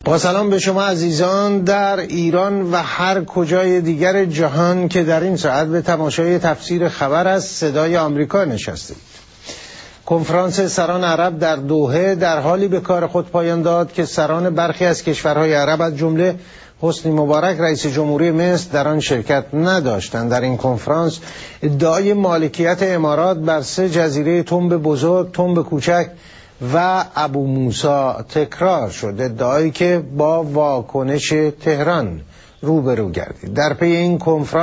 با سلام به شما عزیزان در ایران و هر کجای دیگر جهان که در این ساعت به تماشای تفسیر خبر از صدای آمریکا نشستید. کنفرانس سران عرب در دوحه در حالی به کار خود پایان داد که سران برخی از کشورهای عرب از جمله حسنی مبارک رئیس جمهوری مصر در آن شرکت نداشتند. در این کنفرانس ادعای مالکیت امارات بر 3 جزیره تنب بزرگ، تنب کوچک و ابو موسی تکرار شد، ادعایی که با واکنش تهران روبرو گردید. در پی این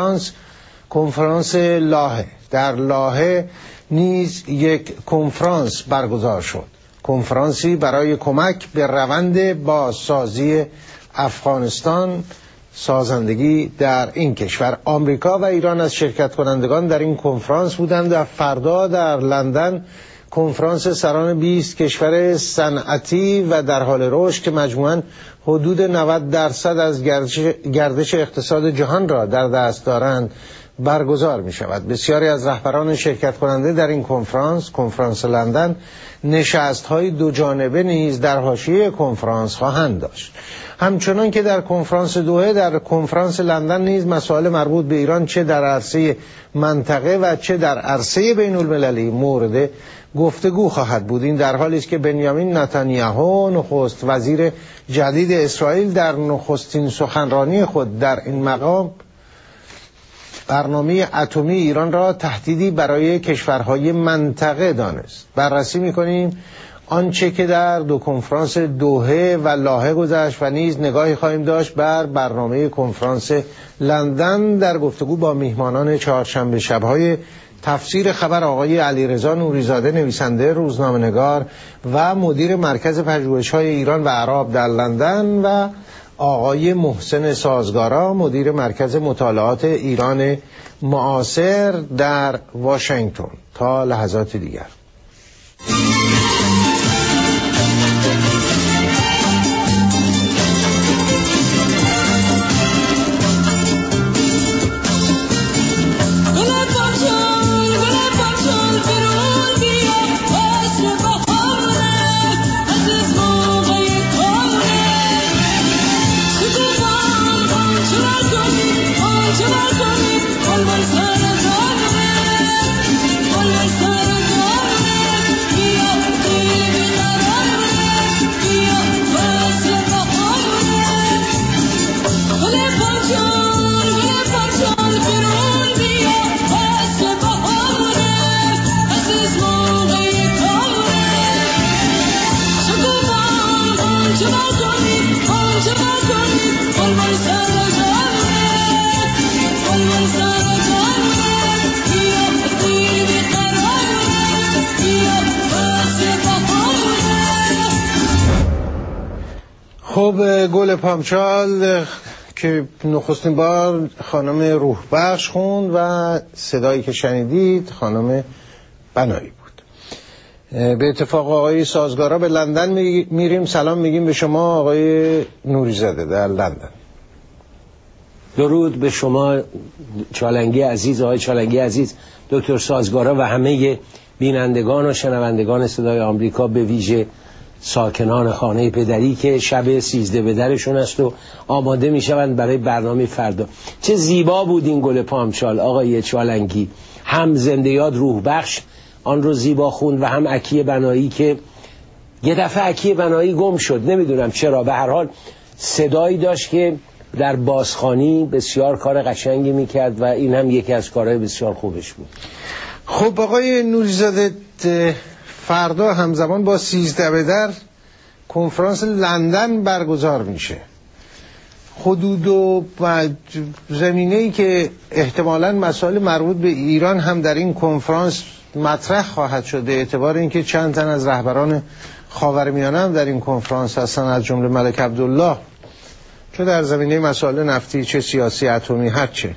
کنفرانس لاهه در لاهه نیز یک کنفرانس برگزار شد، کنفرانسی برای کمک به روند بازسازی افغانستان، سازندگی در این کشور. آمریکا و ایران از شرکت کنندگان در این کنفرانس بودند و فردا در لندن کنفرانس سران 20 کشور صنعتی و در حال رشد که مجموعاً حدود 90% از گردش اقتصاد جهان را در دست دارند برگزار می شود. بسیاری از رهبران شرکت کننده در این کنفرانس لندن نشست‌های دو جانبه نیز در حاشیه کنفرانس خواهند داشت. همچنان که در کنفرانس دوحه، در کنفرانس لندن نیز مسائل مربوط به ایران چه در عرصه منطقه و چه در عرصه بین المللی مورد گفتگو خواهد بود. این در حالی است که بنیامین نتانیاهو نخست وزیر جدید اسرائیل در نخستین سخنرانی خود در این مقام برنامه اتمی ایران را تهدیدی برای کشورهای منطقه دانست. بررسی می‌کنیم آنچه که در دو کنفرانس دوحه و لاهه گذشت و نیز نگاهی خواهیم داشت بر برنامه کنفرانس لندن در گفتگو با میهمانان چهارشنبه شب‌های تفسیر خبر آقای علیرضا نوری‌زاده، نویسنده، روزنامه‌نگار و مدیر مرکز پژوهش‌های ایران و اعراب در لندن و آقای محسن سازگارا، مدیر مرکز مطالعات ایران معاصر در واشنگتن. تا لحظات دیگر. خب گل پامچال که نخستین بار خانم روح بخش خوند و صدایی که شنیدید خانم بنایی بود. به اتفاق آقای سازگارا به لندن میریم. سلام میگیم به شما آقای نوری‌زاده در لندن. درود به شما چالنگی عزیز، آقای چالنگی عزیز، دکتر سازگارا و همه بینندگان و شنوندگان صدای آمریکا، به ویژه ساکنان خانه پدری که شب 13 به درشون است و آماده میشوند برای برنامه فردا. چه زیبا بود این گل پامچال آقای چالنگی، هم زنده یاد روح بخش آن رو زیبا خوند و هم عکی بنایی که یه دفعه عکی بنایی گم شد، نمیدونم چرا، به هر حال صدایی داشت که در بازخوانی بسیار کار قشنگی میکرد و این هم یکی از کارهای بسیار خوبش بود. خب آقای نوری‌زاده، فردا همزمان با 13 به در کنفرانس لندن برگزار میشه. حدود و زمینه‌ای که احتمالاً مسائل مربوط به ایران هم در این کنفرانس مطرح خواهد شد، به اعتبار اینکه چند تن از رهبران خاورمیانه هم در این کنفرانس هستن، از جمله ملک عبدالله، چه در زمینه مسائل نفتی چه سیاسی اتمی هر چه.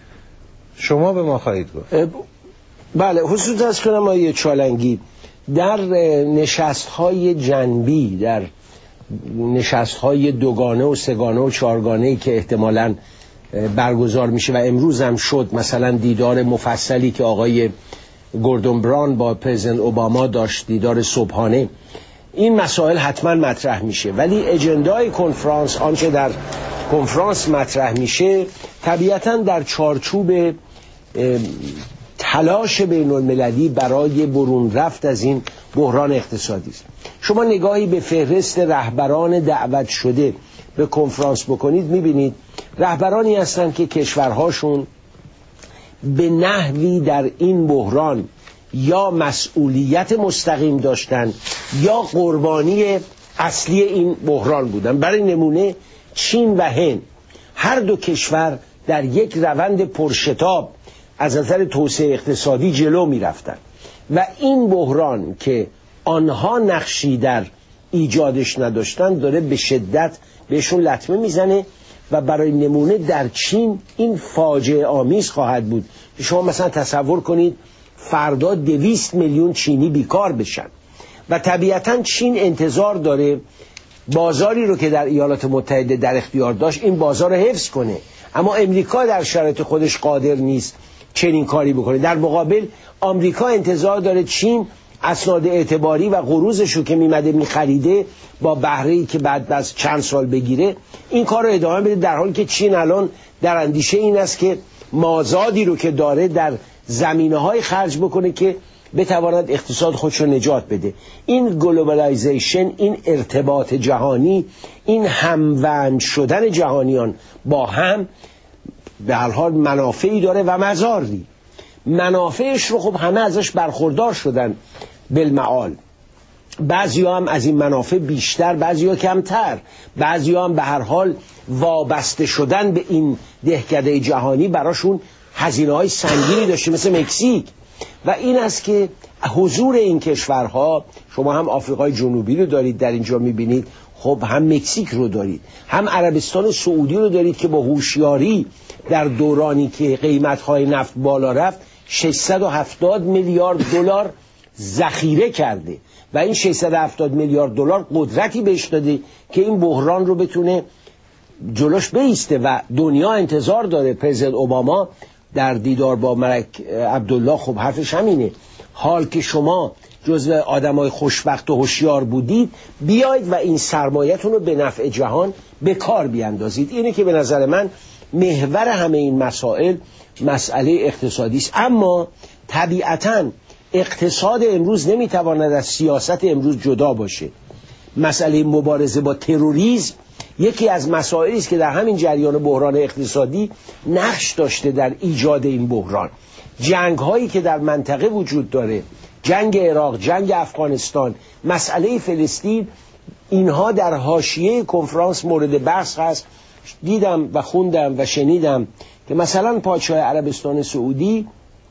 شما به ما خواهید گفت. بله، خصوص از کنم آیه چالنگی در نشست‌های جنبی، در نشست‌های دوگانه و سه‌گانه و چهارگانه‌ای که احتمالاً برگزار میشه و امروز هم شد، مثلا دیدار مفصلی که آقای گوردون بران با پرزیدنت اوباما داشت، دیدار صبحانه، این مسائل حتما مطرح میشه، ولی اجندای کنفرانس، آنچه در کنفرانس مطرح میشه طبیعتا در چارچوب تلاش بین المللی برای برون رفت از این بحران اقتصادی است. شما نگاهی به فهرست رهبران دعوت شده به کنفرانس بکنید، میبینید رهبرانی هستند که کشورهاشون به نحوی در این بحران یا مسئولیت مستقیم داشتن یا قربانی اصلی این بحران بودن. برای نمونه چین و هند، هر دو کشور در یک روند پرشتاب از نظر توسعه اقتصادی جلو می رفتن و این بحران که آنها نقشی در ایجادش نداشتن داره به شدت بهشون لطمه میزنه و برای نمونه در چین این فاجعه آمیز خواهد بود. شما مثلا تصور کنید فردا 200 میلیون چینی بیکار بشن و طبیعتا چین انتظار داره بازاری رو که در ایالات متحده در اختیار داشت این بازار رو حفظ کنه، اما امریکا در شرایط خودش قادر نیست چنین کاری بکنه. در مقابل آمریکا انتظار داره چین اسناد اعتباری و قروضش رو که میمده میخریده با بهره‌ای که بعد از چند سال بگیره این کار رو ادامه بده، در حالی که چین الان در اندیشه این است که مازادی رو که داره در زمینه‌های خرج بکنه که بتواند اقتصاد خودش رو نجات بده. این گلوبالایزیشن، این ارتباط جهانی، این هموند شدن جهانیان با هم به هر حال منافعی داره و مضاری. منافعش رو خب همه ازش برخوردار شدن بالمعال، بعضی‌ها هم از این منافع بیشتر، بعضی‌ها کمتر، بعضی‌ها هم به هر حال وابسته شدن به این دهکده جهانی براشون هزینه‌های سنگینی داشته، مثل مکزیک. و این است که حضور این کشورها، شما هم آفریقای جنوبی رو دارید در اینجا می‌بینید، خب هم مکزیک رو دارید، هم عربستان سعودی رو دارید که با هوشیاری در دورانی که قیمت‌های نفت بالا رفت 670 میلیارد دلار ذخیره کرده و این 670 میلیارد دلار قدرتی بهش داده که این بحران رو بتونه جلوش بایسته و دنیا انتظار داره. پرزیدنت اوباما در دیدار با ملک عبدالله خب حرفش همینه، حال که شما جزو آدمای خوشبخت و هوشیار بودید بیایید و این سرمایه‌تون رو به نفع جهان به کار بیاندازید. اینه که به نظر من محور همه این مسائل مسئله اقتصادی است. اما طبیعتاً اقتصاد امروز نمیتواند از سیاست امروز جدا باشه. مسئله مبارزه با تروریسم یکی از مسائلی است که در همین جریان بحران اقتصادی نقش داشته در ایجاد این بحران. جنگ هایی که در منطقه وجود داره، جنگ عراق، جنگ افغانستان، مسئله فلسطین، اینها در حاشیه کنفرانس مورد بحث هست. دیدم و خوندم و شنیدم که مثلا پادشاه عربستان سعودی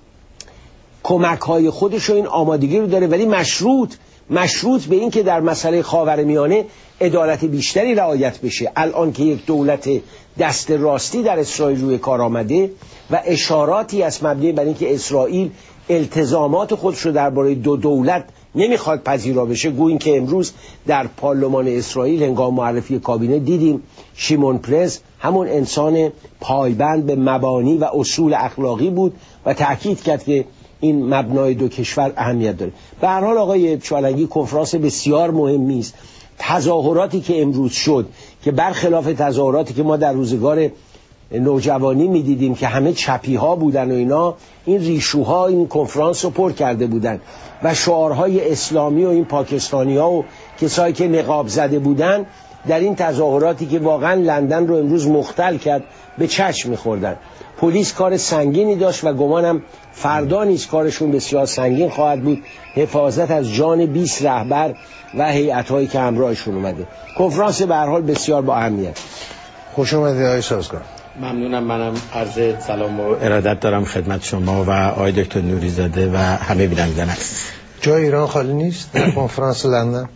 کمک های خودش رو این آمادگی رو داره، ولی مشروط به این که در مسئله خاورمیانه عدالت بیشتری رعایت بشه. الان که یک دولت دست راستی در اسرائیل روی کار آمده و اشاراتی از مبنی بر اینکه اسرائیل التزامات خودش رو درباره دو دولت نمیخواد پذیرا بشه، گویین که امروز در پارلمان اسرائیل هنگام معرفی کابینه دیدیم شیمون پرز همون انسان پایبند به مبانی و اصول اخلاقی بود و تأکید کرد که این مبنای دو کشور اهمیت داره. به هر حال آقای چالنگی کنفرانس بسیار مهمی است. تظاهراتی که امروز شد که برخلاف تظاهراتی که ما در روزگار نوجوانی میدیدیم که همه چپی ها بودن و اینا، این ریشوها این کنفرانس رو پر کرده بودن و شعارهای اسلامی و این پاکستانی ها و کسایی که نقاب زده بودن در این تظاهراتی که واقعا لندن رو امروز مختل کرد به چشم میخوردن. پلیس کار سنگینی داشت و گمانم فردا نیز کارشون بسیار سنگین خواهد بود، حفاظت از جان 20 رهبر و هیئت‌هایی که همراهشون اومده. کنفرانس به هر حال بسیار با اهمیت. خوش اومدید آقای سازگار. ممنونم. منم عرض سلام و ارادت دارم خدمت شما و آقای دکتر نوری‌زاده و همه بینندگان. جای ایران خالی نیست در کنفرانس لندن؟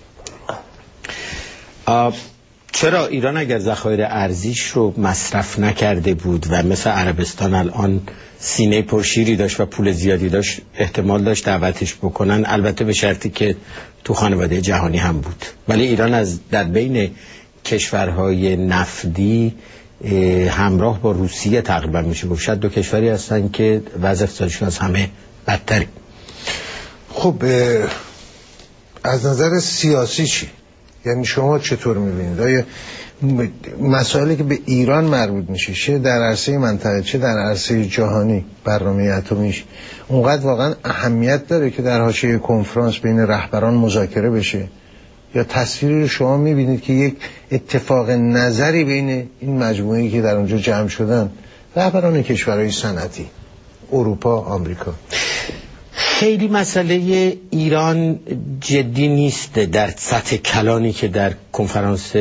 چرا ایران اگر ذخایر ارزیش رو مصرف نکرده بود و مثل عربستان الان سینه پرشیری داشت و پول زیادی داشت، احتمال داشت دعوتش بکنن، البته به شرطی که تو خانواده جهانی هم بود. ولی ایران از در بین کشورهای نفتی همراه با روسیه تقریبا میشه گفت شاید دو کشوری هستن که وضع اقتصادیشون از همه بدتری. خب از نظر سیاسی چی؟ یعنی شما چطور می‌بینید؟ آیا مسائلی که به ایران مربوط میشه، چه در عرصه منطقه چه در عرصه جهانی، برنامه اتمیش اونقدر واقعا اهمیت داره که در حاشیه کنفرانس بین رهبران مذاکره بشه؟ یا تصویری رو شما میبینید که یک اتفاق نظری بین این مجموعه‌ای که در اونجا جمع شدن، رهبران کشورهای صنعتی اروپا، آمریکا؟ خیلی مسئله ایران جدی نیست در سطح کلانی که در کنفرانس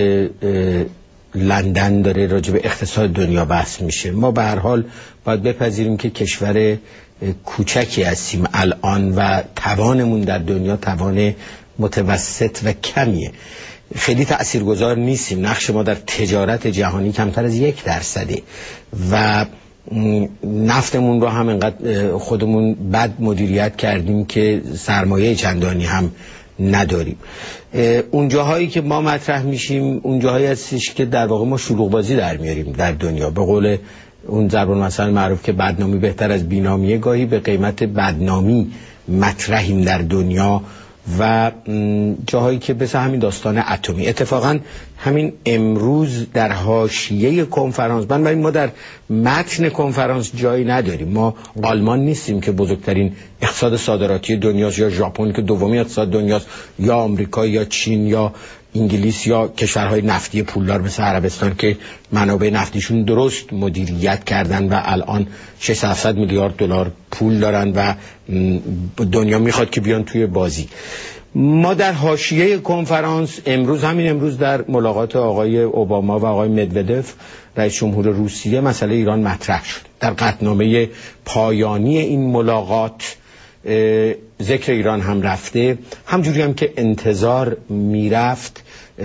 لندن داره راجع به اقتصاد دنیا بحث میشه. ما به هر حال باید بپذیریم که کشور کوچکی هستیم الان و توانمون در دنیا توان متوسط و کمیه، خیلی تأثیرگذار نیستیم. نقش ما در تجارت جهانی کمتر از 1% و نفتمون رو هم انقدر خودمون بد مدیریت کردیم که سرمایه چندانی هم نداریم. اون جاهایی که ما مطرح میشیم اون جاهایی هستش که در واقع ما شلوغ بازی در میاریم در دنیا. به قول اون ضرب المثل معروف که بدنامی بهتر از بینامیه، گاهی به قیمت بدنامی مطرحیم در دنیا و جاهایی که مثل همین داستان اتمی. اتفاقا همین امروز در حاشیه کنفرانس، بنابراین ما در متن کنفرانس جایی نداریم. ما آلمان نیستیم که بزرگترین اقتصاد صادراتی دنیاست، یا ژاپن که دومین اقتصاد دنیاست، یا آمریکا یا چین یا انگلیس یا کشورهای نفتی پولدار مثل عربستان که منابع نفتیشون درست مدیریت کردن و الان 600 میلیارد دلار پول دارن و دنیا میخواد که بیان توی بازی. ما در حاشیه کنفرانس همین امروز در ملاقات آقای اوباما و آقای مدودف رئیس جمهور روسیه مسئله ایران مطرح شد. در قطعنامه پایانی این ملاقات ذکر ایران هم رفته، همجوری هم که انتظار میرفت.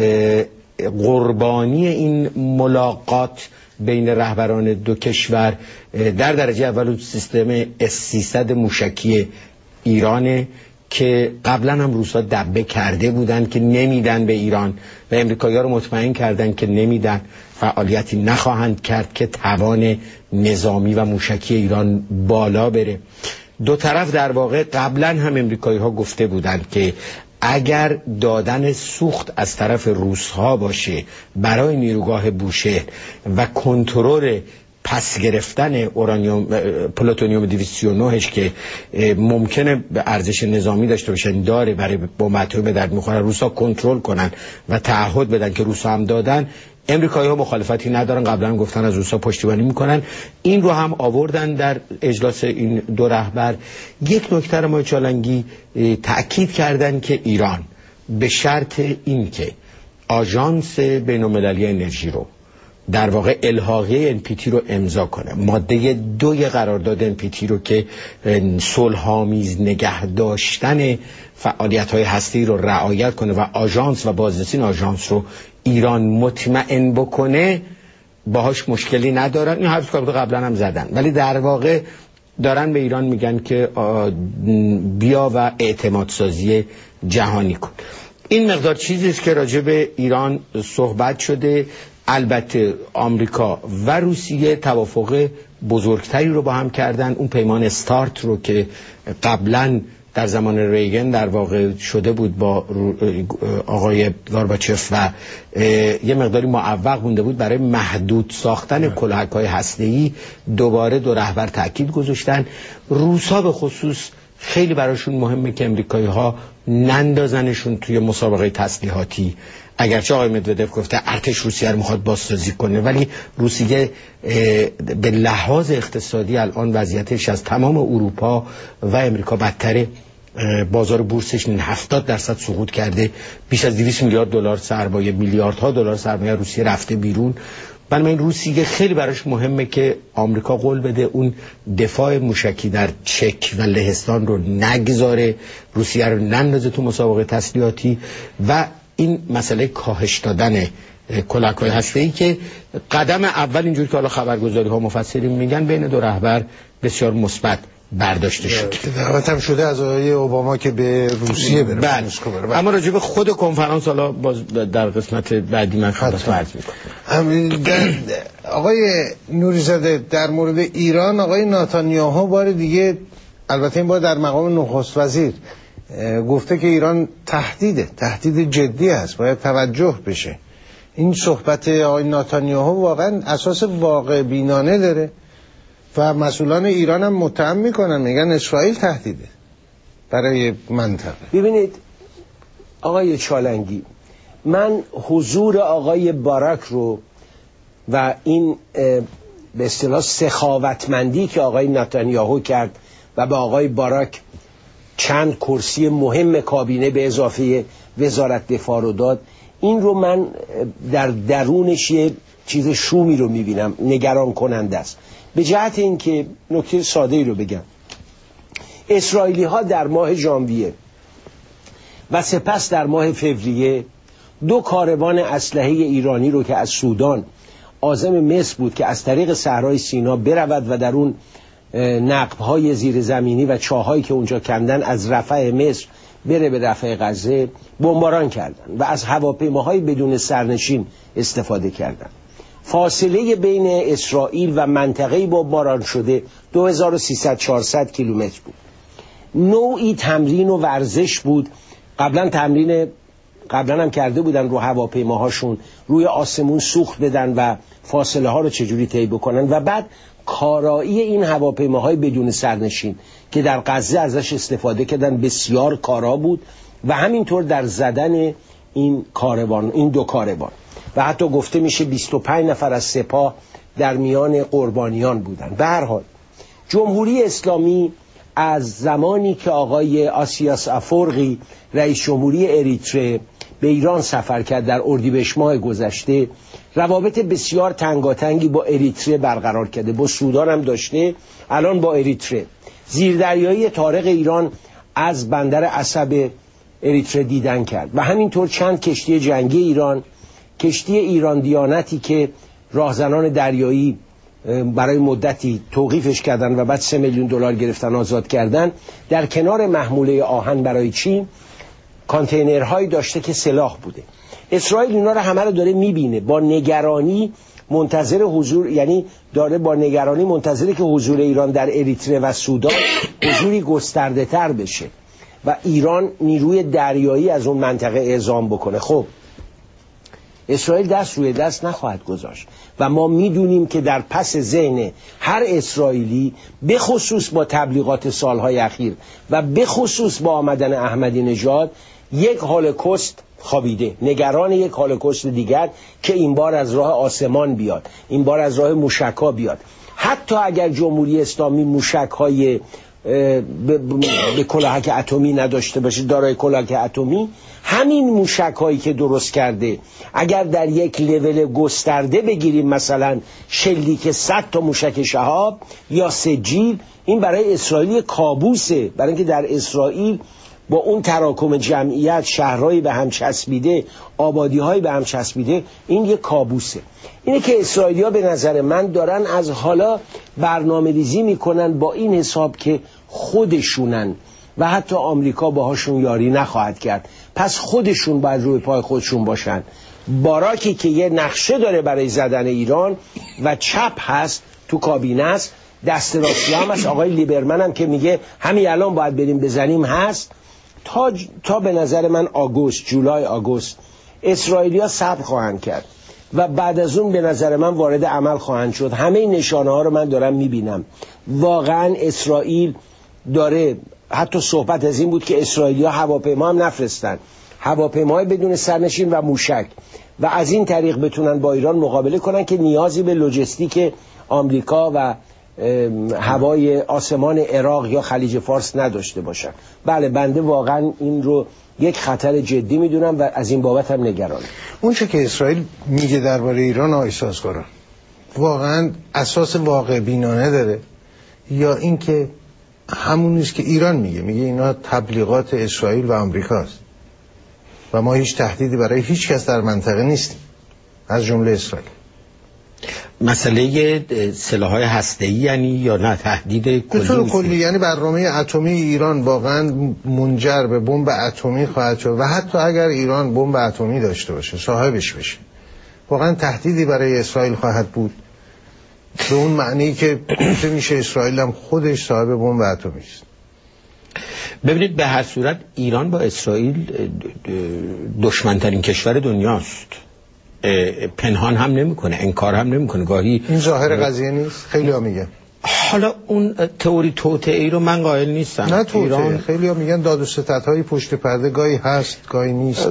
قربانی این ملاقات بین رهبران دو کشور در درجه اول سیستم S-300 موشکی ایرانه که قبلا هم روسا دبه کرده بودن که نمیدن به ایران و امریکایی‌ها رو مطمئن کردن که نمیدن، فعالیتی نخواهند کرد که توان نظامی و موشکی ایران بالا بره. دو طرف در واقع قبلا هم امریکایی‌ها گفته بودند که اگر دادن سوخت از طرف روس‌ها باشه برای نیروگاه بوشهر و کنترل پس گرفتن پلوتونیوم 209 که ممکنه به ارزش نظامی داشته باشن، داره برای بمب اتمی به درد میخوره، روسا کنترل کنن و تعهد بدن که روسا هم دادن، امریکایی‌ها مخالفتی ندارن، قبلا گفتن از روسا پشتیبانی میکنن. این رو هم آوردن در اجلاس این دو رهبر. یک نکته رو ما چالنگی تأکید کردن که ایران به شرط این که آژانس بین‌المللی انرژی رو در واقع الحاقیه NPT رو امضا کنه، ماده 2 قرارداد NPT رو که صلح‌آمیز نگه داشتن فعالیت‌های هسته‌ای رو رعایت کنه و آژانس و بازرسین آژانس رو ایران مطمئن بکنه، باهاش مشکلی ندارن. این حرف قبلا هم زدن، ولی در واقع دارن به ایران میگن که بیا و اعتماد سازی جهانی کن. این مقدار چیزی است که راجع به ایران صحبت شده. البته آمریکا و روسیه توافق بزرگتری رو با هم کردن. اون پیمان استارت رو که قبلا در زمان ریگن در واقع شده بود با آقای گورباچف و یه مقداری معوق مونده بود برای محدود ساختن کلاهک‌های هسته‌ای، دوباره دو رهبر تاکید گذاشتن. روسا به خصوص خیلی براشون مهمه که امریکایی‌ها نندازنشون توی مسابقه تسلیحاتی. اگرچه آقای مدودف گفته ارتش روسیه رو میخواد بازسازی کنه، ولی روسیه به لحاظ اقتصادی الان وضعیتش از تمام اروپا و امریکا بدتره. بازار بورسش 70% سقوط کرده، بیش از 200 میلیارد دلار سرمایه، میلیاردها دلار سرمایه روسیه رفته بیرون. بنابراین روسیه خیلی براش مهمه که آمریکا قول بده اون دفاع موشکی در چک و لهستان رو نگذاره، روسیه رو نندازه تو مسابقه تسلیحاتی، و این مسئله کاهش دادن کلاهک‌های هسته‌ای که قدم اول اینجوری که حالا خبرگزاری ها مفسرین میگن بین دو رهبر بسیار مثبت برداشته شد. دعوت هم شده از آقای اوباما که به روسیه بره. اما راجع به خود کنفرانس حالا باز در قسمت بعدی من خدمت عرض میکنم. آقای نوری‌زاده، در مورد ایران آقای نتانیاهو بار دیگه، البته این بار در مقام نخست وزیر، گفته که ایران تهدید جدی است، باید توجه بشه. این صحبت آقای نتانیاهو واقعا اساس واقع بینانه داره و مسئولان ایران هم متهم میکنن، میگن اسرائیل تهدیده برای منطقه. ببینید آقای چالنگی، من حضور آقای باراک رو و این به اصطلاح سخاوتمندی که آقای نتانیاهو کرد و به آقای باراک چند کرسی مهم کابینه به اضافه وزارت دفاع رو داد، این رو من در درونش یه چیز شومی رو میبینم، نگران کننده است. به جهت اینکه نکته ساده ای رو بگم، اسرائیلی ها در ماه ژانویه و سپس در ماه فوریه 2 کاروان اسلحه ایرانی رو که از سودان عازم مصر بود که از طریق صحرای سینا برود و در اون نقب‌های زیرزمینی و چاهایی که اونجا کندن از رفح مصر بره به رفح غزه، بمباران کردن و از هواپیماهای بدون سرنشین استفاده کردن. فاصله بین اسرائیل و منطقه بمباران شده 2300-400 کیلومتر بود. نوعی تمرین و ورزش بود. قبلا هم کرده بودن رو هواپیماهاشون روی آسمون سوخت بدن و فاصله ها رو چجوری طی بکنن و بعد کارایی این هواپیماهای بدون سرنشین که در غزه ازش استفاده کردن بسیار کارا بود و همینطور در زدن این 2 کاروان و حتی گفته میشه 25 نفر از سپاه در میان قربانیان بودن. به هر حال جمهوری اسلامی از زمانی که آقای آسیاس افورقی رئیس جمهوری اریتره به ایران سفر کرد در اردیبهشت ماه گذشته، روابط بسیار تنگاتنگی با اریتره برقرار کرده، با سودان هم داشته، الان با اریتره. زیردریایی طارق ایران از بندر عصب اریتره دیدن کرد و همینطور چند کشتی جنگی ایران، کشتی ایران دیانتی که راهزنان دریایی برای مدتی توقیفش کردن و بعد 3 میلیون دلار گرفتن آزاد کردن، در کنار محموله آهن برای چین کانتینرهایی داشته که سلاح بوده. اسرائیل اینا رو همه رو داره میبینه، با نگرانی منتظر حضور، یعنی داره با نگرانی منتظره که حضور ایران در اریتره و سودان حضوری گسترده تر بشه و ایران نیروی دریایی از اون منطقه اعزام بکنه. خب اسرائیل دست روی دست نخواهد گذاشت و ما میدونیم که در پس ذهن هر اسرائیلی، به خصوص با تبلیغات سالهای اخیر و به خصوص با آمدن احمدی نژاد، یک هولوکاست خوابیده، نگران یک هولوکاست دیگر که این بار از راه آسمان بیاد، این بار از راه موشک‌ها بیاد. حتی اگر جمهوری اسلامی موشک‌های به کلاهک اتمی نداشته باشه، دارای کلاهک اتمی، همین موشک‌هایی که درست کرده اگر در یک لول گسترده بگیریم، مثلا شلیک 100 تا موشک شهاب یا سجیل، این برای اسرائیل کابوسه، برای اینکه در اسرائیل با اون تراکم جمعیت، شهرهایی به هم چسبیده، آبادی‌هایی به هم چسبیده، این یک کابوسه. اینه که اسرائیلی‌ها به نظر من دارن از حالا برنامه‌ریزی میکنن با این حساب که خودشونن و حتی آمریکا باهاشون یاری نخواهد کرد، پس خودشون باید روی پای خودشون باشن. باراکی که یه نقشه داره برای زدن ایران و چپ هست تو کابینه است، دست راستی هم هست، آقای لیبرمن هم که میگه همین الان باید بریم بزنیم هست. تا به نظر من جولای آگوست اسرائیلیا صبر خواهند کرد و بعد از اون به نظر من وارد عمل خواهند شد. همه این نشانه ها رو من دارم میبینم. واقعا اسرائیل داره، حتی صحبت از این بود که اسرائیلیا هواپیما هم نفرستن، هواپیماهای بدون سرنشین و موشک، و از این طریق بتونن با ایران مقابله کنن که نیازی به لوجستیک آمریکا و هوای آسمان عراق یا خلیج فارس نداشته باشن. بله، بنده واقعا این رو یک خطر جدی میدونم و از این بابت هم نگرانم. اون چه که اسرائیل میگه درباره ایران آقای سازگارا واقعا اساس واقع بینانه داره یا اینکه همون نیست که ایران میگه اینا تبلیغات اسرائیل و آمریکاست و ما هیچ تهدیدی برای هیچ کس در منطقه نیستیم از جمله اسرائیل؟ مسئله سلاح‌های هسته‌ای یعنی یا نه تهدید کلی؟ به طور کلی یعنی برنامه اتمی ایران واقعا منجر به بمب اتمی خواهد شد و حتی اگر ایران بمب اتمی داشته باشه، صاحبش بشه، واقعا تهدیدی برای اسرائیل خواهد بود به اون معنی که گفته میشه اسرائیل هم خودش صاحب بمب اتمی است. ببینید به هر صورت ایران با اسرائیل دشمنترین کشور دنیاست، پنهان هم نمیکنه، انکار هم نمیکنه. گاهی این ظاهر قضیه نیست، خیلی ها میگن. حالا اون تئوری توطئه‌ای رو من قائل نیستم. نه توطئه، خیلی ها میگن داد و ستدهای پشت پرده گاهی هست گاهی نیست.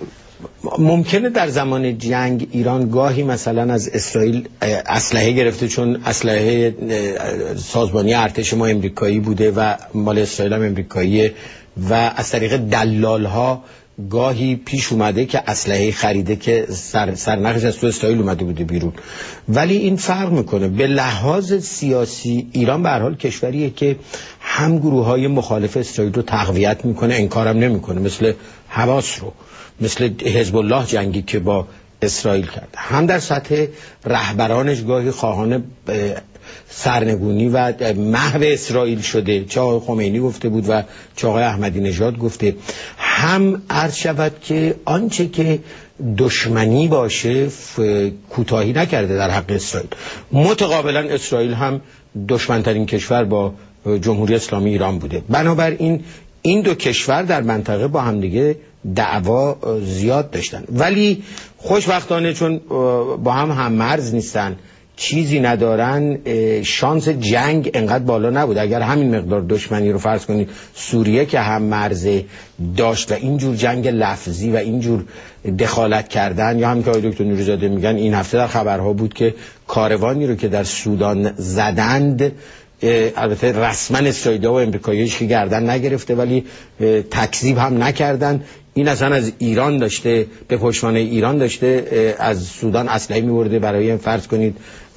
ممکنه در زمان جنگ ایران گاهی مثلا از اسرائیل اسلحه گرفته، چون اسلحه سازمانی ارتش ما امریکایی بوده و مال اسرائیل هم امریکاییه، و از طریق دلال‌ها گاهی پیش اومده که اسلحه خریده که سرنخش از تو اسرائیل اومده بوده بیرون. ولی این فرق میکنه. به لحاظ سیاسی ایران به هر حال کشوریه که هم گروه‌های مخالف اسرائیل رو تقویت میکنه، انکارم نمیکنه، مثل حماس رو، مثل حزب الله جنگی که با اسرائیل کرد، هم در سطح رهبرانش گاهی خواهان سرنگونی و محو اسرائیل شده، چه آقای خمینی گفته بود و چه آقای احمدی نژاد گفته. هم عرض شود که آنچه که دشمنی باشه کوتاهی نکرده در حق اسرائیل. متقابلا اسرائیل هم دشمنترین کشور با جمهوری اسلامی ایران بوده. بنابراین این دو کشور در منطقه با همدیگه دعوا زیاد داشتن، ولی خوشبختانه چون با هم مرز نیستن، چیزی ندارن، شانس جنگ انقدر بالا نبود. اگر همین مقدار دشمنی رو فرض کنید سوریه که هم مرز داشت و اینجور جنگ لفظی و اینجور دخالت کردن، یا همین که آقای دکتر نوری‌زاده میگن این هفته در خبرها بود که کاروانی رو که در سودان زدند، البته رسما اسرائیلی‌ها و امریکایی‌ها هیچ گردن نگرفته ولی تکذیب هم نکردن، این اصلا از ایران داشته، به پشتوانه ایران داشته از سودان اسلحه می‌برده برای فرض کنید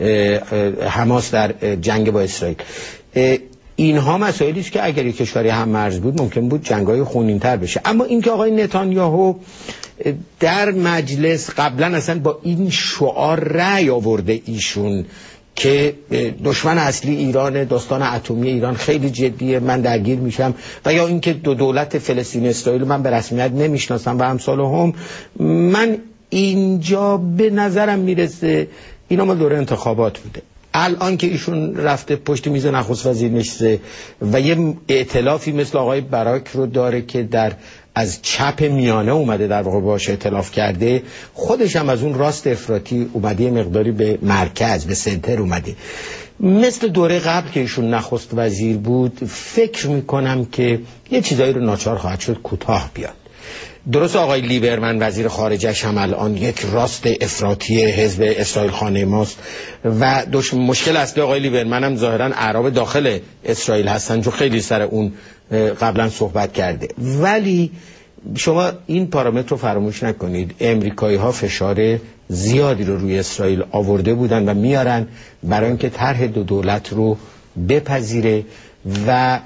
حماس در جنگ با اسرائیل. اینها مسائلی است که اگر یک کشوری هم مرز بود ممکن بود جنگ‌های خونین‌تر بشه. اما اینکه آقای نتانیاهو در مجلس قبلا اصلا با این شعار رأی آورده ایشون که دشمن اصلی ایران، داستان اتمی ایران خیلی جدیه، من درگیر میشم، و یا اینکه دو دولت فلسطین اسرائیل من به رسمیت نمیشناسم و امثال هم، من اینجا به نظرم میرسه اینا مال دوره انتخابات بوده. الان که ایشون رفته پشت میز نخست وزیر نشسته و یه ائتلافی مثل آقای براک رو داره که در از چپ میانه اومده در واقع باشه ائتلاف کرده، خودش هم از اون راست افراطی اومده مقداری به مرکز، به سنتر اومده. مثل دوره قبل که ایشون نخست وزیر بود فکر میکنم که یه چیزایی رو ناچار خواهد شد کوتاه بیاد. درست آقای لیبرمن وزیر خارجش هم الان یک راست افراطی حزب اسرائیل خانه ماست و مشکل اصلی آقای لیبرمن هم ظاهرا اعراب داخل اسرائیل هستن، چون خیلی سر اون قبلا صحبت کرده. ولی شما این پارامتر رو فراموش نکنید، امریکایی ها فشار زیادی رو روی اسرائیل آورده بودن و میارن برای اینکه طرح دو دولت رو بپذیره، و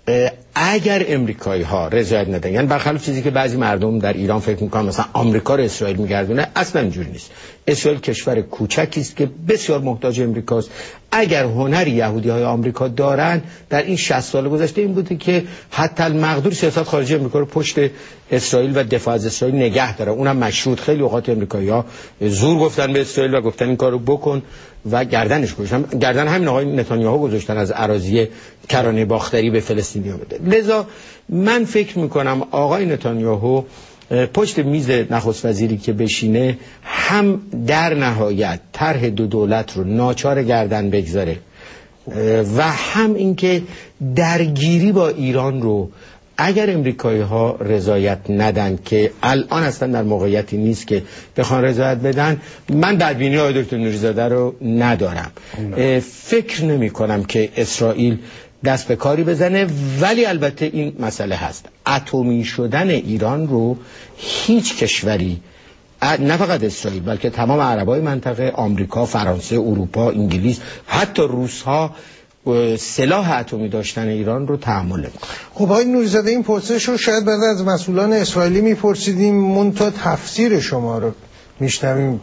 اگر امریکایی ها رضایت ندن، یعنی برخلاف چیزی که بعضی مردم در ایران فکر میکنن مثلا آمریکا رو اسرائیل میگردونه، اصلا اینجوری نیست. اسرائیل کشور کوچکی است که بسیار محتاج امریکاست. اگر هنری یهودی های آمریکا دارن در این 60 سال گذشته این بوده که حتی المقدور سیاست خارجی امریکا رو پشت اسرائیل و دفاع از اسرائیل نگه داره، اونم مشروط. خیلی اوقات امریکایی‌ها زور گفتن به اسرائیل و گفتن این کارو بکن و گردنش گذاشتن. گردن همین آقای نتانیاهو گذاشتن از اراضی کرانه باختری به فلسطینی‌ها بده. لذا من فکر میکنم آقای نتانیاهو پشت میز نخست وزیری که بشینه هم در نهایت طرح دو دولت رو ناچار گردن بگذاره و هم اینکه درگیری با ایران رو اگر امریکایی ها رضایت ندن، که الان اصلا در موقعیتی نیست که بخوان رضایت بدن، من بدبینی آقای دکتر نوری‌زاده رو ندارم. فکر نمی کنم که اسرائیل دست به کاری بزنه. ولی البته این مسئله هست، اتمی شدن ایران رو هیچ کشوری، نه فقط اسرائیل بلکه تمام عربای منطقه، آمریکا، فرانسه، اروپا، انگلیس، حتی روس‌ها سلاح اتمی داشتن ایران رو تحمل نمی‌کنه. خب آقای نوری‌زاده این پرسش رو شاید بعد از مسئولان اسرائیلی میپرسیدیم، منتها تفسیر شما رو میشنویم.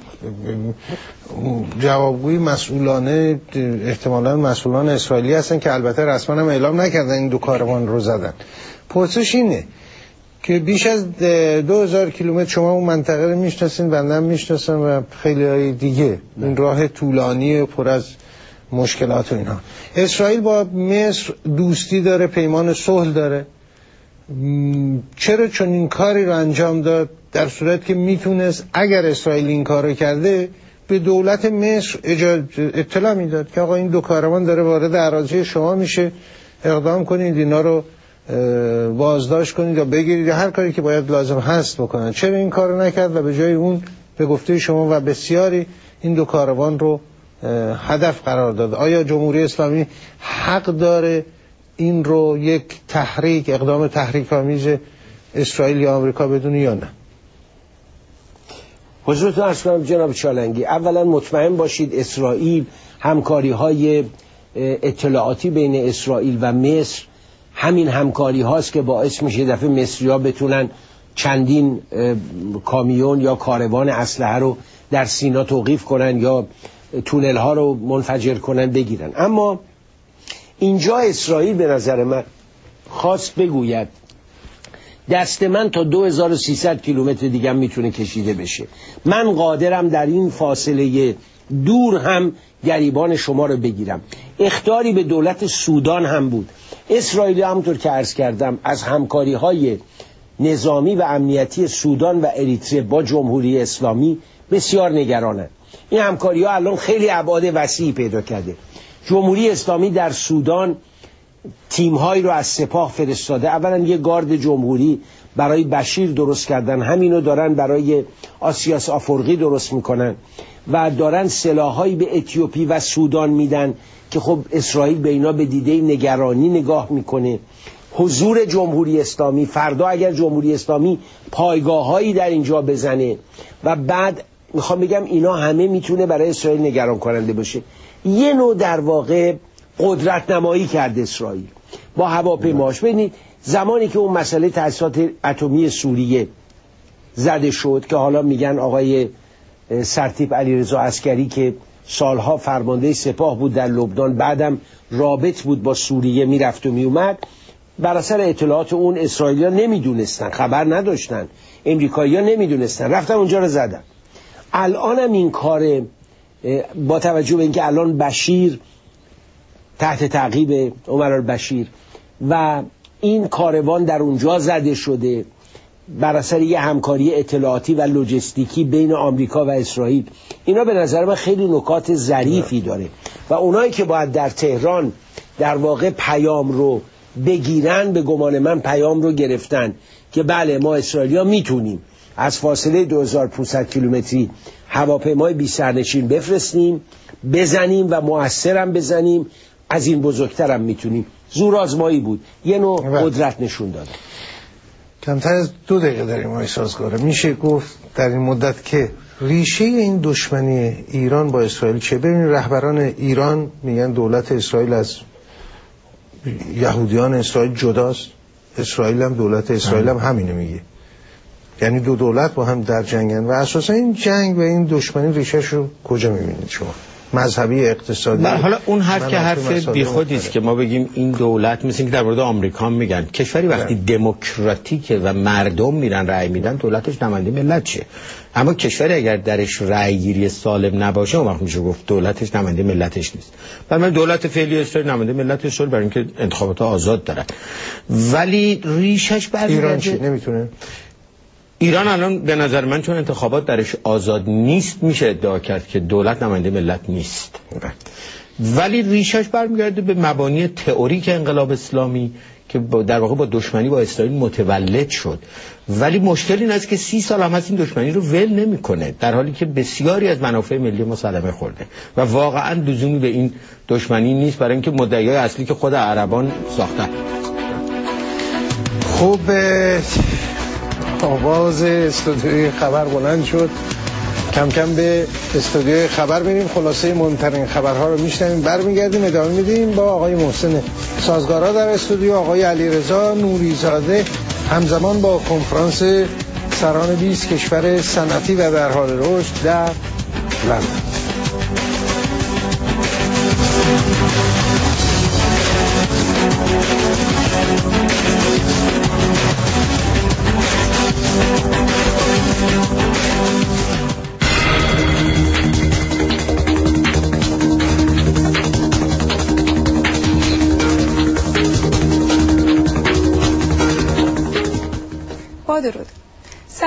جوابگوی مسئولانه احتمالاً مسئولان اسرائیلی هستن که البته رسما هم اعلام نکردن این دو کاروان رو زدن. پرسش اینه که بیش از 2000 کیلومتر شما اون منطقه رو میشناسین، بنده هم میشناسم و خیلی های دیگه، این راه طولانی پر از مشکلات و اینا. اسرائیل با مصر دوستی داره، پیمان صلح داره، چرا چون این کاری رو انجام داد، در صورت که میتونست اگر اسرائیل این کار رو کرده به دولت مصر اطلاع میداد که آقا این دو کاروان داره وارد اراضی شما میشه، اقدام کنید اینا رو بازداشت کنید یا بگیرید یا هر کاری که باید لازم هست بکنن. چرا این کار رو نکرد و به جای اون به گفته شما و بسیاری این دو کاروان رو هدف قرار داد؟ آیا جمهوری اسلامی حق داره این رو یک اقدام تحریک آمیز اسرائیل یا آمریکا بدونه یا نه؟ حضورتون عرض کنم جناب چالنگی، اولا مطمئن باشید اسرائیل همکاری های اطلاعاتی بین اسرائیل و مصر همین همکاری هاست که باعث میشه دفعه مصری ها بتونن چندین کامیون یا کاروان اسلحه رو در سینا توقیف کنن یا تونل ها رو منفجر کنن بگیرن. اما اینجا اسرائیل به نظر من خواست بگوید دست من تا 2300 کیلومتر دیگه میتونه کشیده بشه، من قادرم در این فاصله دور هم گریبان شما رو بگیرم. اخطاری به دولت سودان هم بود. اسرائیل همونطور که عرض کردم از همکاری های نظامی و امنیتی سودان و اریتره با جمهوری اسلامی بسیار نگرانند. این همکاری ها الان خیلی ابعاد وسیعی پیدا کرده. جمهوری اسلامی در سودان تیم‌هایی رو از سپاه فرستاده. اولا یه گارد جمهوری برای بشیر درست کردن، همینو دارن برای آسیاس آفورقی درست میکنن و دارن سلاحایی به اتیوپی و سودان میدن که خب اسرائیل به اینا به دیده نگرانی نگاه میکنه. حضور جمهوری اسلامی، فردا اگر جمهوری اسلامی پایگاه‌هایی در اینجا بزنه و بعد میخوام بگم اینا همه میتونه برای اسرائیل نگران کننده باشه. یه نوع در واقع قدرت نمایی کرده اسرائیل با هواپیماش. ببینید زمانی که اون مسئله تأسیسات اتمی سوریه زده شد که حالا میگن آقای سرتیپ علیرضا عسکری که سالها فرمانده سپاه بود در لبنان، بعدم رابط بود با سوریه میرفت و میومد، بر اثر اطلاعات اون اسرائیلی‌ها نمیدونستن، خبر نداشتن، امریکایی‌ها نمیدونستن، رفتن اونجا رو زدن. الانم این کار با توجه به اینکه الان بشیر تحت تعقیب عمر البشیر و این کاروان در اونجا زده شده بر اثر یه همکاری اطلاعاتی و لوجستیکی بین آمریکا و اسرائیل، اینا به نظر من خیلی نکات ظریفی داره و اونایی که باید در تهران در واقع پیام رو بگیرن به گمان من پیام رو گرفتن که بله ما اسرائیلیا میتونیم از فاصله 2500 کیلومتری هواپیمای بی سرنشین بفرستیم، بزنیم و مؤثرم بزنیم، از این بزرگترم میتونیم. زور آزمایی بود، یه نوع قدرت نشون داده. کمتر از 2 دقیقه داریم آقای سازگاره. میشه گفت در این مدت که ریشه این دشمنی ایران با اسرائیل چه؟ ببینید رهبران ایران میگن دولت اسرائیل از یهودیان اسرائیل جداست، اسرائیل هم دولت اسرائیل هم همینو میگه، یعنی دو دولت با هم در جنگن و اساسا این جنگ و این دشمنی ریشه‌ش رو کجا میبینید شما؟ مذهبی، اقتصادی؟ حالا اون حرف که حرف بیخودی است که ما بگیم این دولت، مثل که در مورد آمریکا میگن کشوری وقتی دموکراتیکه و مردم میرن رأی میدن دولتش نماینده ملت شه، اما کشوری اگر درش رأی گیری سالم نباشه اون وقت میشه گفت دولتش نماینده ملتش نیست. برای دولت فعلی اسرائیل نماینده ملت اسرائیل برای اینکه انتخابات آزاد دارن، ولی ریشش برمیگرده. ایران چی نمیتونه؟ ایران الان به نظر من چون انتخابات درش آزاد نیست میشه ادعا کرد که دولت نماینده ملت نیست، ولی ریشش برمیگرده به مبانی تئوریک انقلاب اسلامی که در واقع با دشمنی با اسرائیل متولد شد. ولی مشکل این است که 30 سال هم هست این دشمنی رو ول نمیکنه، در حالی که بسیاری از منافع ملی ما صدمه خورده و واقعا لزومی به این دشمنی نیست برای اینکه مدعیای اصلی که خود عربان ساختن. خب آواز استودیوی خبر بلند شد، کم کم به استودیوی خبر میریم، خلاصه مهمترین خبرها رو میشنویم، برمیگردیم ادامه میدیم با آقای محسن سازگارا در استودیو، آقای علیرضا نوریزاده همزمان با کنفرانس سران 20 کشور صنعتی و در حال رشد در لندن.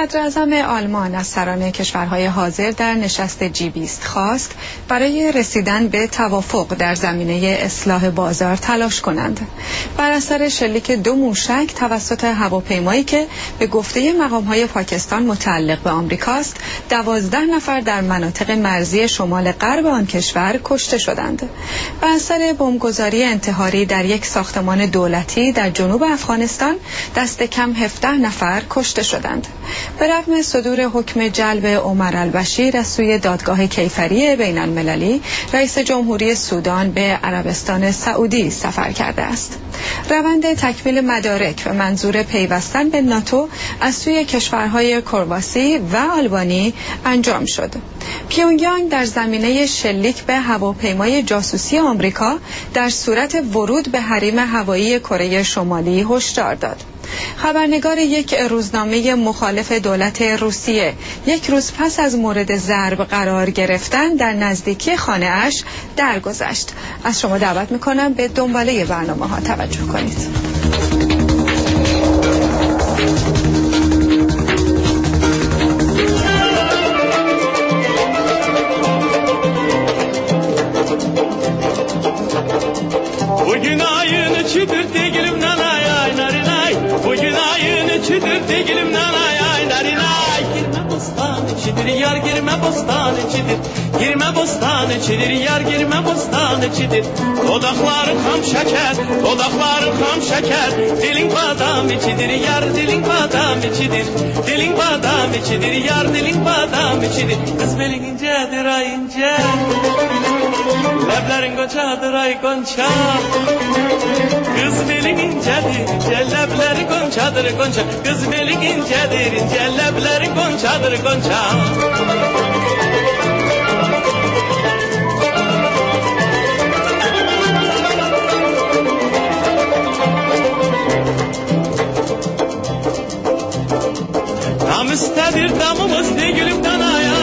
صدر اعظم آلمان از سران کشورهای حاضر در نشست G20 خواست برای رسیدن به توافق در زمینه اصلاح بازار تلاش کنند. بر اثر شلیک 2 موشک توسط هواپیمایی که به گفته مقام‌های پاکستان متعلق به آمریکاست، 12 نفر در مناطق مرزی شمال غرب آن کشور کشته شدند. بر اثر بمبگذاری انتحاری در یک ساختمان دولتی در جنوب افغانستان، دست کم 17 نفر کشته شدند. به رغم صدور حکم جلب عمر البشیر از سوی دادگاه کیفری بین المللی، رئیس جمهوری سودان به عربستان سعودی سفر کرده است. روند تکمیل مدارک به منظور پیوستن به ناتو از سوی کشورهای کرواسی و آلبانی انجام شد. پیونگیانگ در زمینه شلیک به هواپیمای جاسوسی آمریکا در صورت ورود به حریم هوایی کره شمالی هشدار داد. خبرنگار یک روزنامه مخالف دولت روسیه 1 روز پس از مورد ضرب قرار گرفتن در نزدیکی خانه اش درگذشت. از شما دعوت میکنم به دنباله برنامه ها توجه کنید. Yar girme bostan içidir, girme bostan içidir, yar girme bostan içidir. Dodakların ham şeker, dodakların ham şeker. Dilin badam içidir, yar dilin badam içidir. Dilin badam içidir, yar dilin badam içidir. Kız belin incedir ay ince, leblerin goncadır ay gonca. Kız belin incedir, ince lebleri goncadır gonca. Kız belin incedir, ince lebleri goncadır gonca. Tam istedir damımız ne gülüp danaya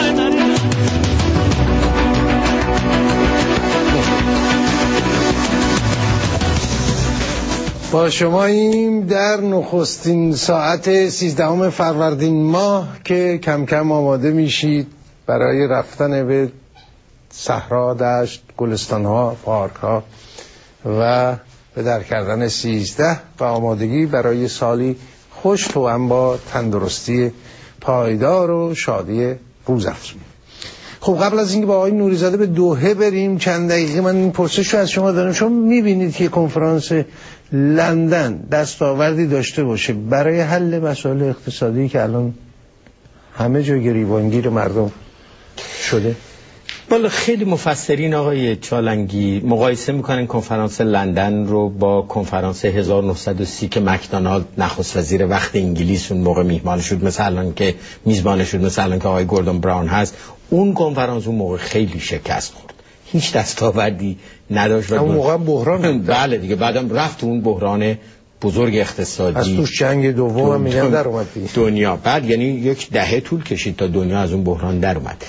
با شماییم در نخستین ساعت 13 فروردین ماه که کم کم آماده میشید برای رفتن به صحرا، دشت، گلستان‌ها، پارک‌ها و به در کردن 13 و آمادگی برای سالی خوش توأم با تندرستی پایدار و شادی روزافزون. خب قبل از اینکه با آقای نوری‌زاده به دوحه بریم چند دقیقه من این پرسش رو از شما دارم. شما می‌بینید که کنفرانس لندن دستاوردی داشته باشه برای حل مسائل اقتصادی که الان همه جا گریبانگیر مردم شده؟ والا خیلی مفسرین آقای چالنگی مقایسه میکنن کنفرانس لندن رو با کنفرانس 1930 که مکدونالد نخست وزیر وقت انگلیس اون موقع میهمان شد، مثلا که میزبان شد، مثلا که آقای گوردون براون هست. اون کنفرانس اون موقع خیلی شکست خورد، هیچ دستاوردی نداشت. اون موقع بحران بله دیگه، بعدم رفت اون بحران بزرگ اقتصادی از توش جنگ دوم میگن در اومد دنیا. بعد یعنی یک دهه طول کشید تا دنیا از اون بحران در اومد.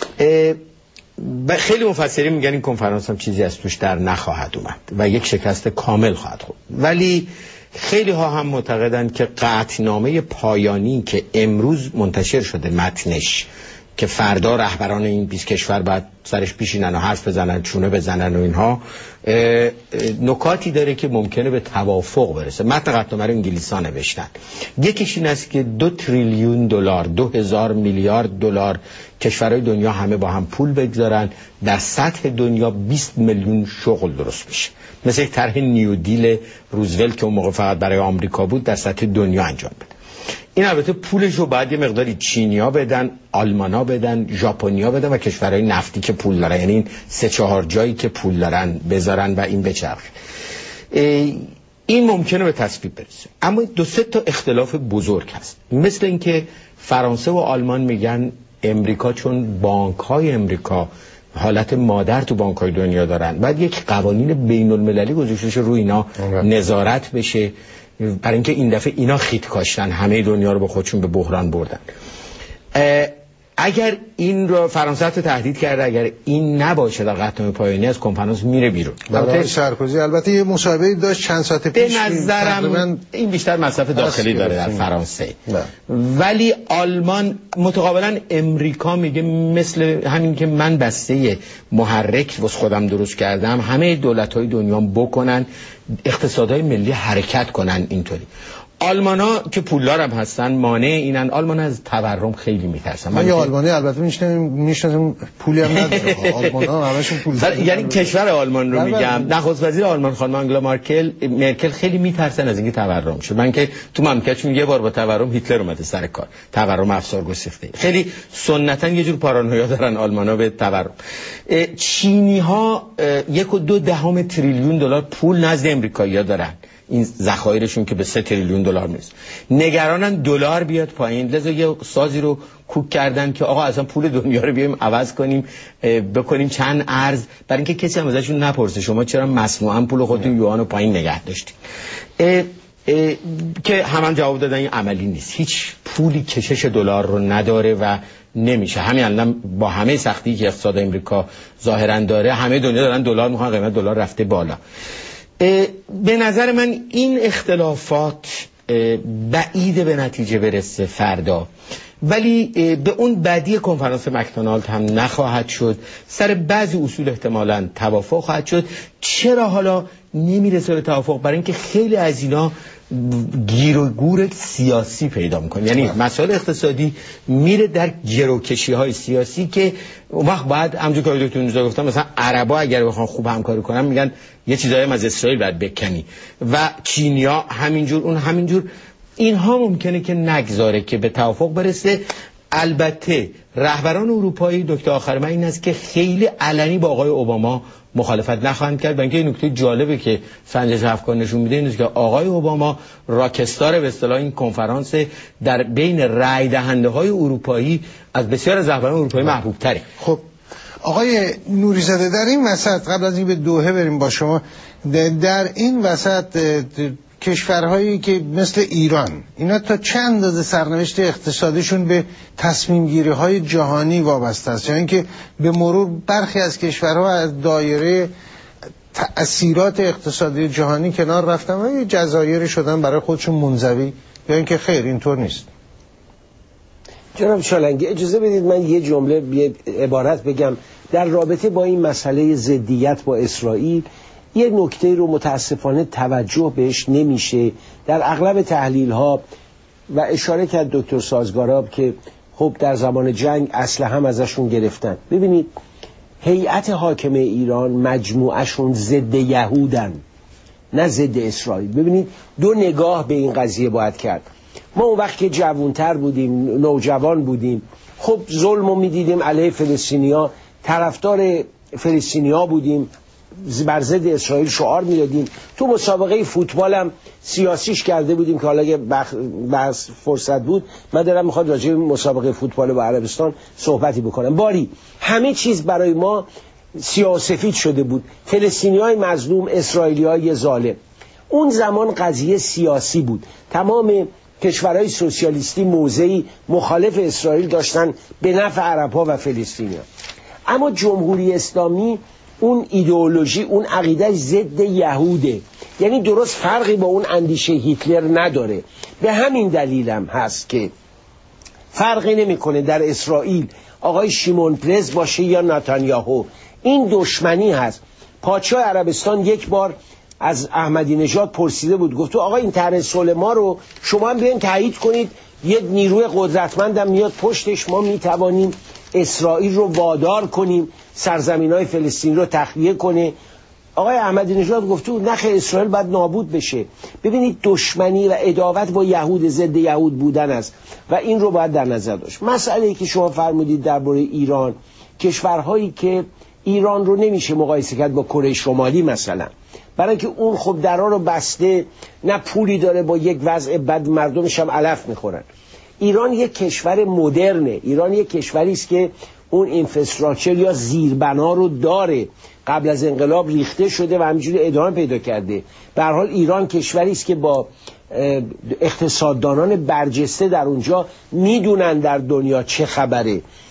خیلی مفسرین میگن این کنفرانس هم چیزی از توش در نخواهد اومد و یک شکست کامل خواهد خورد. ولی خیلی ها هم معتقدند که قطعنامه پایانی که امروز منتشر شده متنش، که فردا رهبران این 20 کشور بعد سرش پیشینن و حرف بزنن، چونه بزنن و اینها، نکاتی داره که ممکنه به توافق برسه. متن قطعنامه رو انگلیس‌ها نوشتن. یکیش این است که 2 تریلیون دلار، 2000 میلیارد دلار کشورهای دنیا همه با هم پول بگذارن، در سطح دنیا 20 میلیون شغل درست میشه. مثل یک طرح نیو دیل روزولت که اون موقع فقط برای آمریکا بود، در سطح دنیا انجام بده. این البته پولش رو باید یه مقداری چینیا بدن، آلمانا بدن، ژاپنیا بدن و کشورهای نفتی که پول دارن، یعنی این 3-4 جایی که پول دارن بذارن و این بچرخه. این ممکنه به تصویب برسه، اما 2-3 تا اختلاف بزرگ هست. مثل اینکه فرانسه و آلمان میگن امریکا چون بانک‌های امریکا حالت مادر تو بانک‌های دنیا دارن، بعد یک قوانین بین‌المللی گذاشته بشه روی اینا نظارت بشه، برای اینکه این دفعه اینا خیت کاشتن، همه دنیا رو با خودشون به بحران بردن. اگر این رو فرانسه تهدید کرده اگر این نباشه در قطعنامه پایانی از کنفرانس میره بیرون. برای سرکوزی البته یه مصاحبه داشت چند ساعت پیش. به نظرم این بیشتر مصرف داخلی داره در فرانسه. ولی آلمان متقابلا امریکا میگه مثل همین که من بسته محرک واسه خودم درست کردم همه دولت‌های دنیا بکنن اقتصادهای ملی حرکت کنن. اینطوری آلمانا که پولدار هم هستن مانع اینن. آلمانا از تورم خیلی میترسن. من یه آلمانی البته میشناسم پولی هم نداره. آلمانا همشون پول دارن. یعنی کشور آلمان رو میگم. نخست وزیر آلمان خانم آنگلا مرکل خیلی میترسن از اینکه تورم شه. من که تو مملکتشون یه بار با تورم هیتلر اومده سر کار. تورم افسار گسیخته. خیلی سنتا یه جور پارانویا دارن آلمانا به تورم. چینی‌ها 1.2 تریلیون دلار پول نزد امریکایی‌ها دارن. این ذخایرشون که به 3 تریلیون دلار میرسه. نگرانن دلار بیاد پایین، لذا یه سازی رو کوک کردن که آقا اصلا پول دنیا رو بیایم عوض کنیم بکنیم چند ارز، برای اینکه کسی هم ازشون نپرسه شما چرا مصنوعاً پول خودتون یوان رو پایین نگه داشتید. که همان جواب دادن این عملی نیست. هیچ پولی کشش دلار رو نداره و نمیشه. همین الان با همه سختی که اقتصاد امریکا ظاهراً داره همه دنیا دارن دلار میخوان، قیمت دلار رفته بالا. به نظر من این اختلافات بعیده به نتیجه برسه فردا، ولی به اون بعدی کنفرانس مکدونالد هم نخواهد شد. سر بعضی اصول احتمالاً توافق خواهد شد. چرا حالا نمیرسه به توافق؟ برای اینکه خیلی از اینا گیر و گور سیاسی پیدا میکنه. یعنی مسائل اقتصادی میره در گروکشی‌های سیاسی که اون وقت بعد همونجوری که دکتر نوزا گفتم مثلا عربا اگر بخوان خوب همکاری کنن میگن یه چیزایی از اسرائیل باید بکنی و چینیا همینجور اون همینجور. اینها ممکنه که نگذاره که به توافق برسه. البته رهبران اروپایی نکته آخر من این است که خیلی علنی با آقای اوباما مخالفت نخواهند کرد. بلکه این نکته جالبه که سنجش افکار نشون میده این است که آقای اوباما راکستار به اصطلاح این کنفرانس در بین رای دهنده های اروپایی از بسیار از رهبران اروپایی محبوب تره. خب آقای نوری‌زاده در این وسط قبل از این به دوحه بریم با شما، در این وسط کشورهایی که مثل ایران اینا تا چند اندازه سرنوشت اقتصادیشون به تصمیم گیری های جهانی وابسته است؟ یعنی که به مرور برخی از کشورها از دایره تأثیرات اقتصادی جهانی کنار رفتن و یه جزایر شدن برای خودشون منزوی، یا اینکه خیر اینطور نیست؟ جناب چالنگی اجازه بدید من یه جمله یه عبارت بگم در رابطه با این مسئله ضدیت با اسرائیل. یه نکته رو متاسفانه توجه بهش نمیشه در اغلب تحلیل ها و اشاره کرد دکتر سازگاراب که خب در زمان جنگ اسلحه هم ازشون گرفتن. ببینید هیئت حاکمه ایران مجموعشون ضد یهودن نه ضد اسرائیل. ببینید دو نگاه به این قضیه باید کرد. ما اون وقت که جوانتر بودیم نوجوان بودیم خب ظلم رو میدیدیم علیه فلسطینیا، طرفدار فلسطینیا بودیم، بر ضد اسرائیل شعار میدادیم. تو مسابقه فوتبال هم سیاسیش کرده بودیم که حالا اگه بحث فرصت بود من دارم میخواد راجع به مسابقه فوتبال با عربستان صحبتی بکنم. باری همه چیز برای ما سیاه‌وسفید شده بود. فلسطینیای مظلوم، اسرائیلیای ظالم. اون زمان قضیه سیاسی بود. تمام کشورهای سوسیالیستی موضعی مخالف اسرائیل داشتن به نفع عرب‌ها و فلسطینیا. اما جمهوری اسلامی اون ایدئولوژی اون عقیده ضد یهوده، یعنی درست فرقی با اون اندیشه هیتلر نداره. به همین دلیلم هست که فرقی نمیکنه در اسرائیل آقای شیمون پرز باشه یا نتانیاهو، این دشمنی هست. پادشاه عربستان یک بار از احمدی نژاد پرسیده بود، گفت آقا این طرح صلح ما رو شما هم بیاین تایید کنید، یه نیروی قدرتمندم میاد پشتش، ما میتوانیم اسرائیل رو وادار کنیم سرزمین‌های فلسطین رو تخلیه کنه. آقای احمدی نژاد گفت نخ اسرائیل باید نابود بشه. ببینید دشمنی و عداوت با یهود ضد یهود بودن است و این رو باید در نظر داشت. مسئله‌ای که شما فرمودید درباره ایران، کشورهایی که ایران رو نمیشه مقایسه کرد با کره شمالی مثلا، برای که اون خب درا رو بسته، نه پولی داره، با یک وضع بد مردمش هم علف میخورن. ایران یک کشور مدرنه، ایران یک کشوری است که اون اینفراستراکچر یا زیربنا رو داره، قبل از انقلاب ریخته شده و همینجوری ادامه پیدا کرده. به هر حال ایران کشوری است که با اقتصاددانان برجسته در اونجا میدونن در دنیا چه خبره.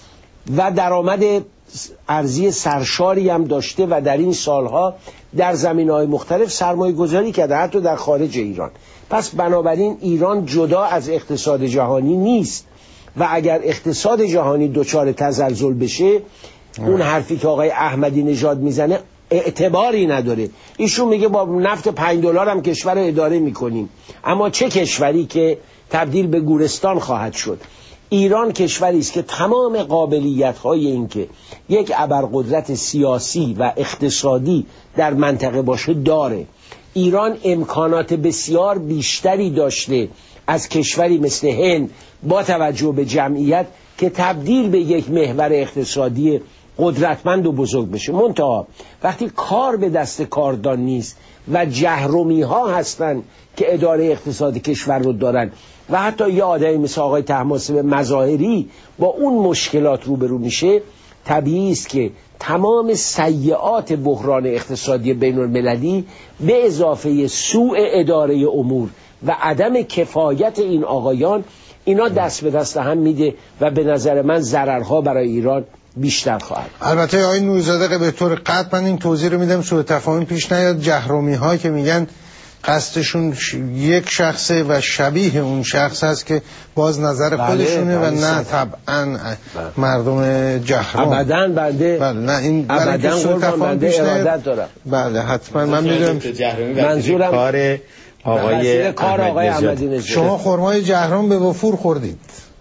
و درآمد ارزی سرشاری هم داشته و در این سالها در زمینه‌های مختلف سرمایه گذاری کرده، حتی در خارج ایران. پس بنابراین ایران جدا از اقتصاد جهانی نیست و اگر اقتصاد جهانی دچار تزلزل بشه اون حرفی که آقای احمدی نژاد میزنه اعتباری نداره. ایشون میگه با نفت $5 هم کشور رو اداره میکنیم، اما چه کشوری که تبدیل به گورستان خواهد شد. ایران کشوری است که تمام قابلیت‌های این که یک ابرقدرت سیاسی و اقتصادی در منطقه باشه داره. ایران امکانات بسیار بیشتری داشته از کشوری مثل هند با توجه به جمعیت که تبدیل به یک محور اقتصادی قدرتمند و بزرگ بشه. منتها وقتی کار به دست کاردان نیست و جهرومی ها هستن که اداره اقتصادی کشور رو دارن و حتی یه آدمی مثل آقای طهماسب مظاهری با اون مشکلات روبرو میشه، طبیعی است که تمام سیئات بحران اقتصادی بین المللی به اضافه سوء اداره امور و عدم کفایت این آقایان، اینا دست به دست هم میده و به نظر من ضررها برای ایران بیشتر خواهد. البته آقای نوری‌زاده به طور قطع من این توضیح رو میدم سوء تفاهم پیش نیاد. جهرومی ها که میگن قصدشون یک شخصه و شبیه اون شخص هست که باز نظر خودشونه و نه طبعا مردم جهرم. ابداً بنده نه این ابداً قربان بنده ارادت دارم. بله حتما من میدونم منظورم کار آقای احمدی نژاد. شما خرمای جهرم به وفور خوردید؟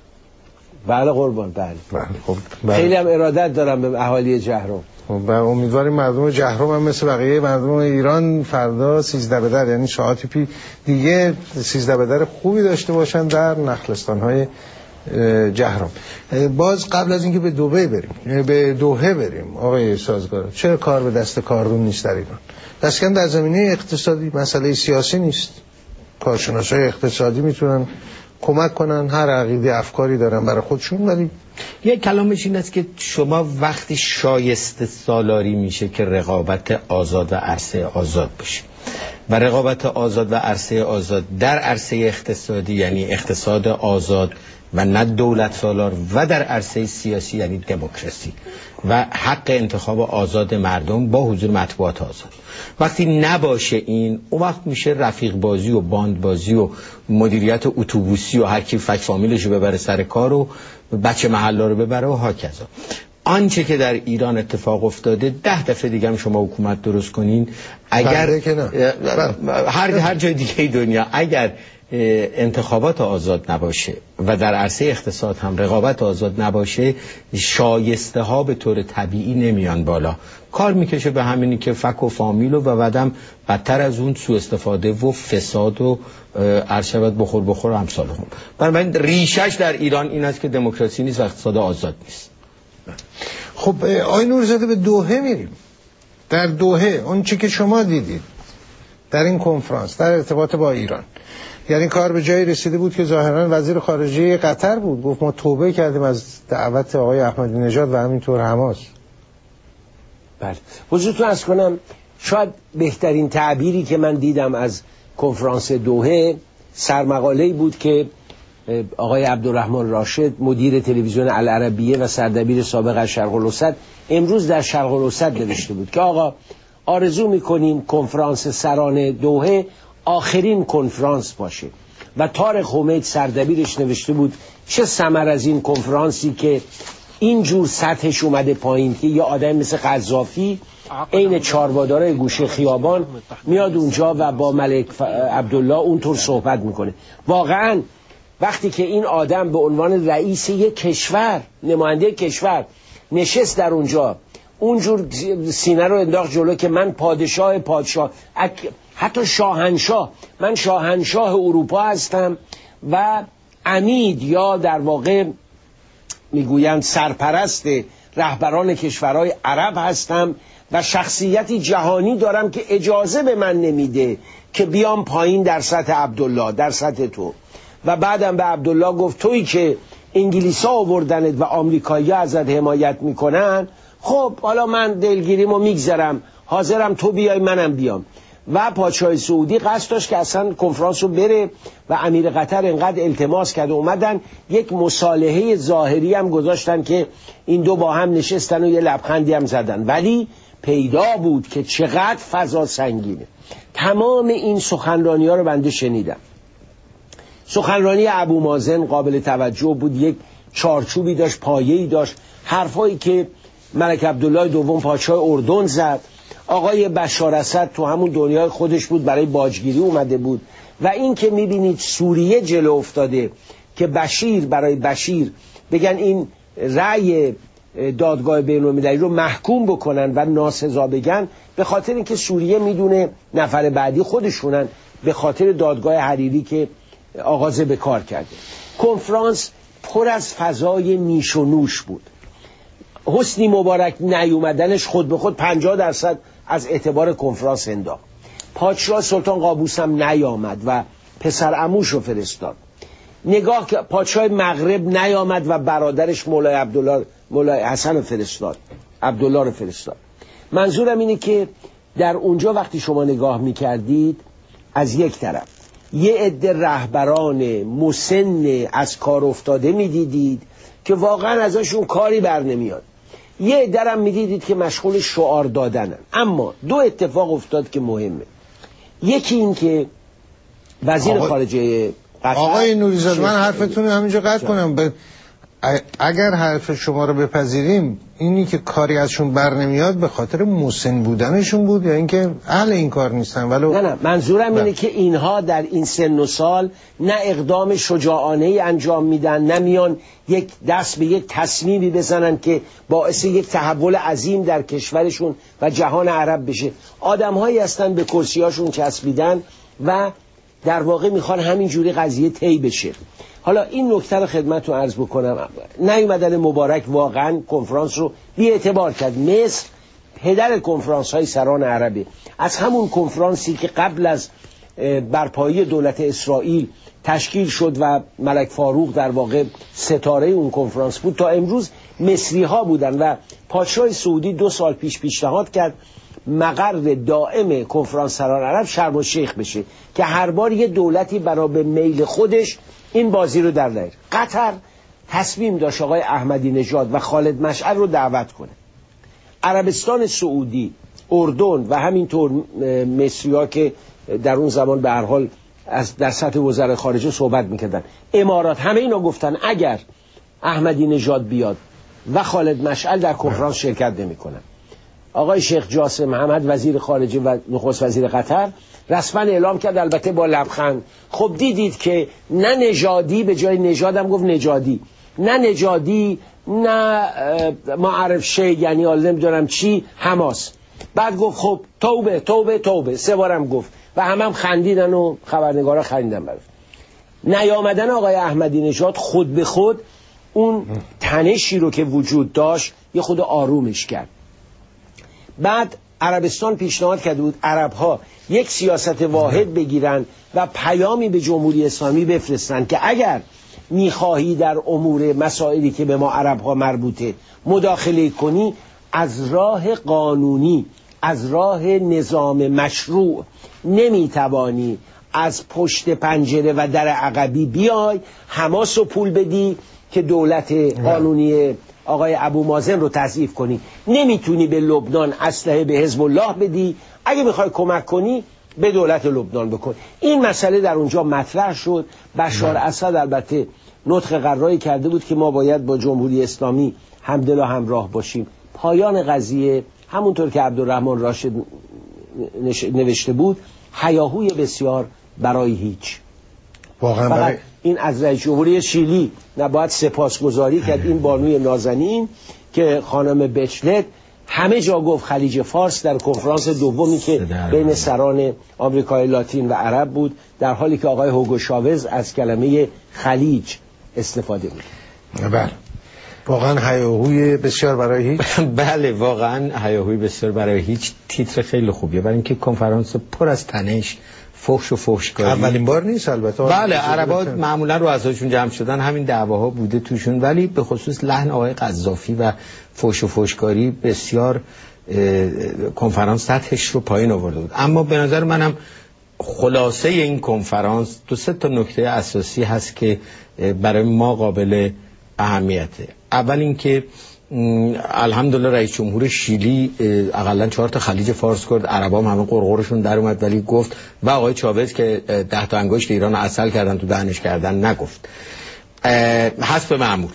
بله قربان، بله. خب خیلی هم ارادت دارم به اهالی جهرم و امیدواریم مردم جهرم هم مثل بقیه مردم ایران فردا 13 بدر، یعنی ساعتی دیگه 13 بدر خوبی داشته باشن در نخلستان‌های جهرم. باز قبل از اینکه به دوحه بریم آقای سازگار، چرا کار به دست کاردون نیست در ایران؟ دستکم در زمینه اقتصادی، مسئله سیاسی نیست. کارشناسای اقتصادی میتونن کمک کنن، هر عقیده افکاری دارن برای خودشون، ولی یک کلامش این است که شما وقتی شایسته سالاری میشه که رقابت آزاد و عرصه آزاد باشه و رقابت آزاد و عرصه آزاد در عرصه اقتصادی یعنی اقتصاد آزاد و نه دولت سالار و در عرصه سیاسی یعنی دموکراسی و حق انتخاب آزاد مردم با حضور مطبوعات آزاد. وقتی نباشه این، اون وقت میشه رفیق بازی و باند بازی و مدیریت اتوبوسی و هر کی فک فامیلشو ببره سر کار و بچه محله رو ببره و هاکذا. آنچه که در ایران اتفاق افتاده 10 دفعه دیگه هم شما حکومت درست کنین، اگر هر جای دیگه دنیا اگر انتخابات آزاد نباشه و در عرصه اقتصاد هم رقابت آزاد نباشه، شایسته ها به طور طبیعی نمیان بالا. کار میکشه به همینی که فک و فامیل و بعدم بدتر از اون سوء استفاده و فساد و عرشبت بخور امثال هم. بنابراین ریشش در ایران این است که دموکراسی نیست و اقتصاد آزاد نیست. خب آقای نوری‌زاده به دوحه میریم. در دوحه اون چی که شما دیدید در این کنفرانس در ارتباط با ایران، یعنی کار به جایی رسیده بود که ظاهرا وزیر خارجه قطر بود گفت ما توبه کردیم از دعوت آقای احمدی نژاد و همینطور حماس. بله حضورتون عرض کنم شاید بهترین تعبیری که من دیدم از کنفرانس دوحه سرمقاله‌ای بود که آقای عبدالرحمن راشد مدیر تلویزیون العربیه و سردبیر سابق از شرق الاوسط امروز در شرق الاوسط نوشته بود که آقا آرزو میکنیم کنفرانس سران دوحه آخرین کنفرانس باشه و طارق حمید سردبیرش نوشته بود چه ثمر از این کنفرانسی که اینجور سطحش اومده پایین که یه آدم مثل قذافی عین چارباداره گوشه خیابان میاد اونجا و با ملک عبدالله اونطور صحبت میکنه. واقعا وقتی که این آدم به عنوان رئیس یک کشور، نماینده کشور نشست در اونجا، اونجور سینه رو انداخت جلو که من پادشاه حتی شاهنشاه، من شاهنشاه اروپا هستم و عمید یا در واقع میگویند سرپرست رهبران کشورهای عرب هستم و شخصیتی جهانی دارم که اجازه به من نمیده که بیام پایین در سطح عبدالله، در سطح تو. و بعدم به عبدالله گفت تویی که انگلیسا آوردنت و آمریکایی‌ها ازت حمایت میکنن، خب حالا من دلگیریمو میگذرم، حاضرم تو بیای منم بیام. و پادشاه سعودی قصد داشت که اصلا کنفرانس رو بره و امیر قطر انقدر التماس کرد اومدن یک مصالحه ظاهری هم گذاشتن که این دو با هم نشستن و یه لبخندی هم زدن، ولی پیدا بود که چقدر فضا سنگینه. تمام این سخنرانی ها رو بنده شنیدم. سخنرانی ابو مازن قابل توجه بود، یک چارچوبی داشت، پایه‌ای داشت، حرفایی که ملک عبدالله دوم پادشاه اردن زد. آقای بشار اسد تو همون دنیای خودش بود، برای باجگیری اومده بود. و این که میبینید سوریه جلو افتاده که بشیر برای بشیر بگن این رأی دادگاه بین‌المللی رو محکوم بکنن و ناسزا بگن، به خاطر اینکه سوریه میدونه نفر بعدی خودشونن، به خاطر دادگاه حریری که آغاز به کار کرده. کنفرانس پر از فضای نیش و نوش بود. حسنی مبارک نیومدنش خود به خود 50% از اعتبار کنفرانس انداخت. پادشاه سلطان قابوس هم نیامد و پسر عموش رو فرستاد. نگاه که پادشاه مغرب نیامد و برادرش مولای حسن رو فرستاد، عبدالله رو فرستاد. منظورم اینه که در اونجا وقتی شما نگاه میکردید، از یک طرف یه عده رهبران مسن از کار افتاده میدیدید که واقعا ازشون کاری بر نمیاد، یه عده هم میدیدید که مشغول شعار دادنن. اما دو اتفاق افتاد که مهمه. یکی این که وزیر خارجه قطر، آقای نوری‌زاده، من حرفتون رو همینجا قطع کنم. اگر حرف شما رو بپذیریم، اینی که کاری ازشون بر نمیاد به خاطر مسن بودنشون بود یا اینکه اهل این کار نیستن؟ نه منظورم اینه که اینها در این سن و سال نه اقدام شجاعانه ای انجام میدن، نه میان یک دست به یک تصمیمی بزنن که باعث یک تحول عظیم در کشورشون و جهان عرب بشه. آدم‌هایی هستن به کرسی‌هاشون چسبیدن و در واقع میخوان همینجوری قضیه طی بشه. حالا این نکته رو خدمتتون عرض بکنم. نیومدن مبارک واقعا کنفرانس رو بی اعتبار کرد. مصر پدر کنفرانس های سران عربی، از همون کنفرانسی که قبل از برپایی دولت اسرائیل تشکیل شد و ملک فاروق در واقع ستاره اون کنفرانس بود تا امروز مصری ها بودن و پادشاه سعودی 2 سال پیش پیشنهاد کرد مقر دائم کنفرانس سران عرب شرم الشیخ بشه که هر بار یه دولتی برای به میل خودش این بازی رو در نیاره. قطر تصمیم داشت آقای احمدی نژاد و خالد مشعل رو دعوت کنه. عربستان سعودی، اردن و همینطور مصری‌ها که در اون زمان به هر حال از در سطح وزرای خارجه صحبت میکردن، امارات، همه اینا گفتن اگر احمدی نژاد بیاد و خالد مشعل در کنفرانس شرکت نمیکنن. آقای شیخ جاسم محمد وزیر خارجه و نخست وزیر قطر رسما اعلام کرد، البته با لبخند. خب دیدید که نه نژادی، به جای نژادم گفت نژادی، نه نژادی نه معرف شی، یعنی نمیدونم چی، حماس. بعد گفت خب توبه توبه توبه، 3 بارم گفت و هم خندیدن و خبرنگارا خندیدن براش. نیامدن آقای احمدی نژاد خود به خود اون تنشی رو که وجود داشت یه خود آرومش کرد. بعد عربستان پیشنهاد کرده بود عرب‌ها یک سیاست واحد بگیرن و پیامی به جمهوری اسلامی بفرستن که اگر میخواهی در امور مسائلی که به ما عرب‌ها مربوطه مداخله کنی، از راه قانونی، از راه نظام مشروع نمیتوانی از پشت پنجره و در عقبی بیای حماس رو پول بدی که دولت قانونی آقای ابو مازن رو تضعیف کنی، نمیتونی به لبنان اسلحه به حزب الله بدی، اگه میخوای کمک کنی به دولت لبنان بکن. این مسئله در اونجا مطرح شد. بشار اسد البته نطق قراری کرده بود که ما باید با جمهوری اسلامی همدل و همراه باشیم. پایان قضیه همونطور که عبدالرحمن راشد نوشته بود، هیاهوی بسیار برای هیچ. واقعا فقط این از رئیس جمهوری شیلی نباید سپاسگزاری کرد، این بانوی نازنین که خانم بچلت همه جا گفت خلیج فارس در کنفرانس دومی که بین سران آمریکای لاتین و عرب بود، در حالی که آقای هوگو شاوز از کلمه خلیج استفاده بود. بله واقعا هیاهوی بسیار برای هیچ. بله واقعا هیاهوی بسیار برای هیچ تیتر خیلی خوبیه، برای اینکه کنفرانس پر از تنش، فحش و فحشکاری. اولین بار نیست البته. بله عربا معمولا رو ازشون جمع شدن همین دعواها بوده توشون، ولی به خصوص لحن آقای قذافی و فحش و فحشکاری بسیار کنفرانس سطحش رو پایین آورده بود. اما به نظر منم خلاصه این کنفرانس 2-3 تا نکته اساسی هست که برای ما قابل اهمیته. اول اینکه الحمدلله رئیس جمهور شیلی اقلا 4 تا خلیج فارس کرد، عربام همه قرقرشون در اومد، ولی گفت و آقای چاوز که 10 تا انگشت ایران عسل کردن تو دهنش کردن نگفت، حسب معمول.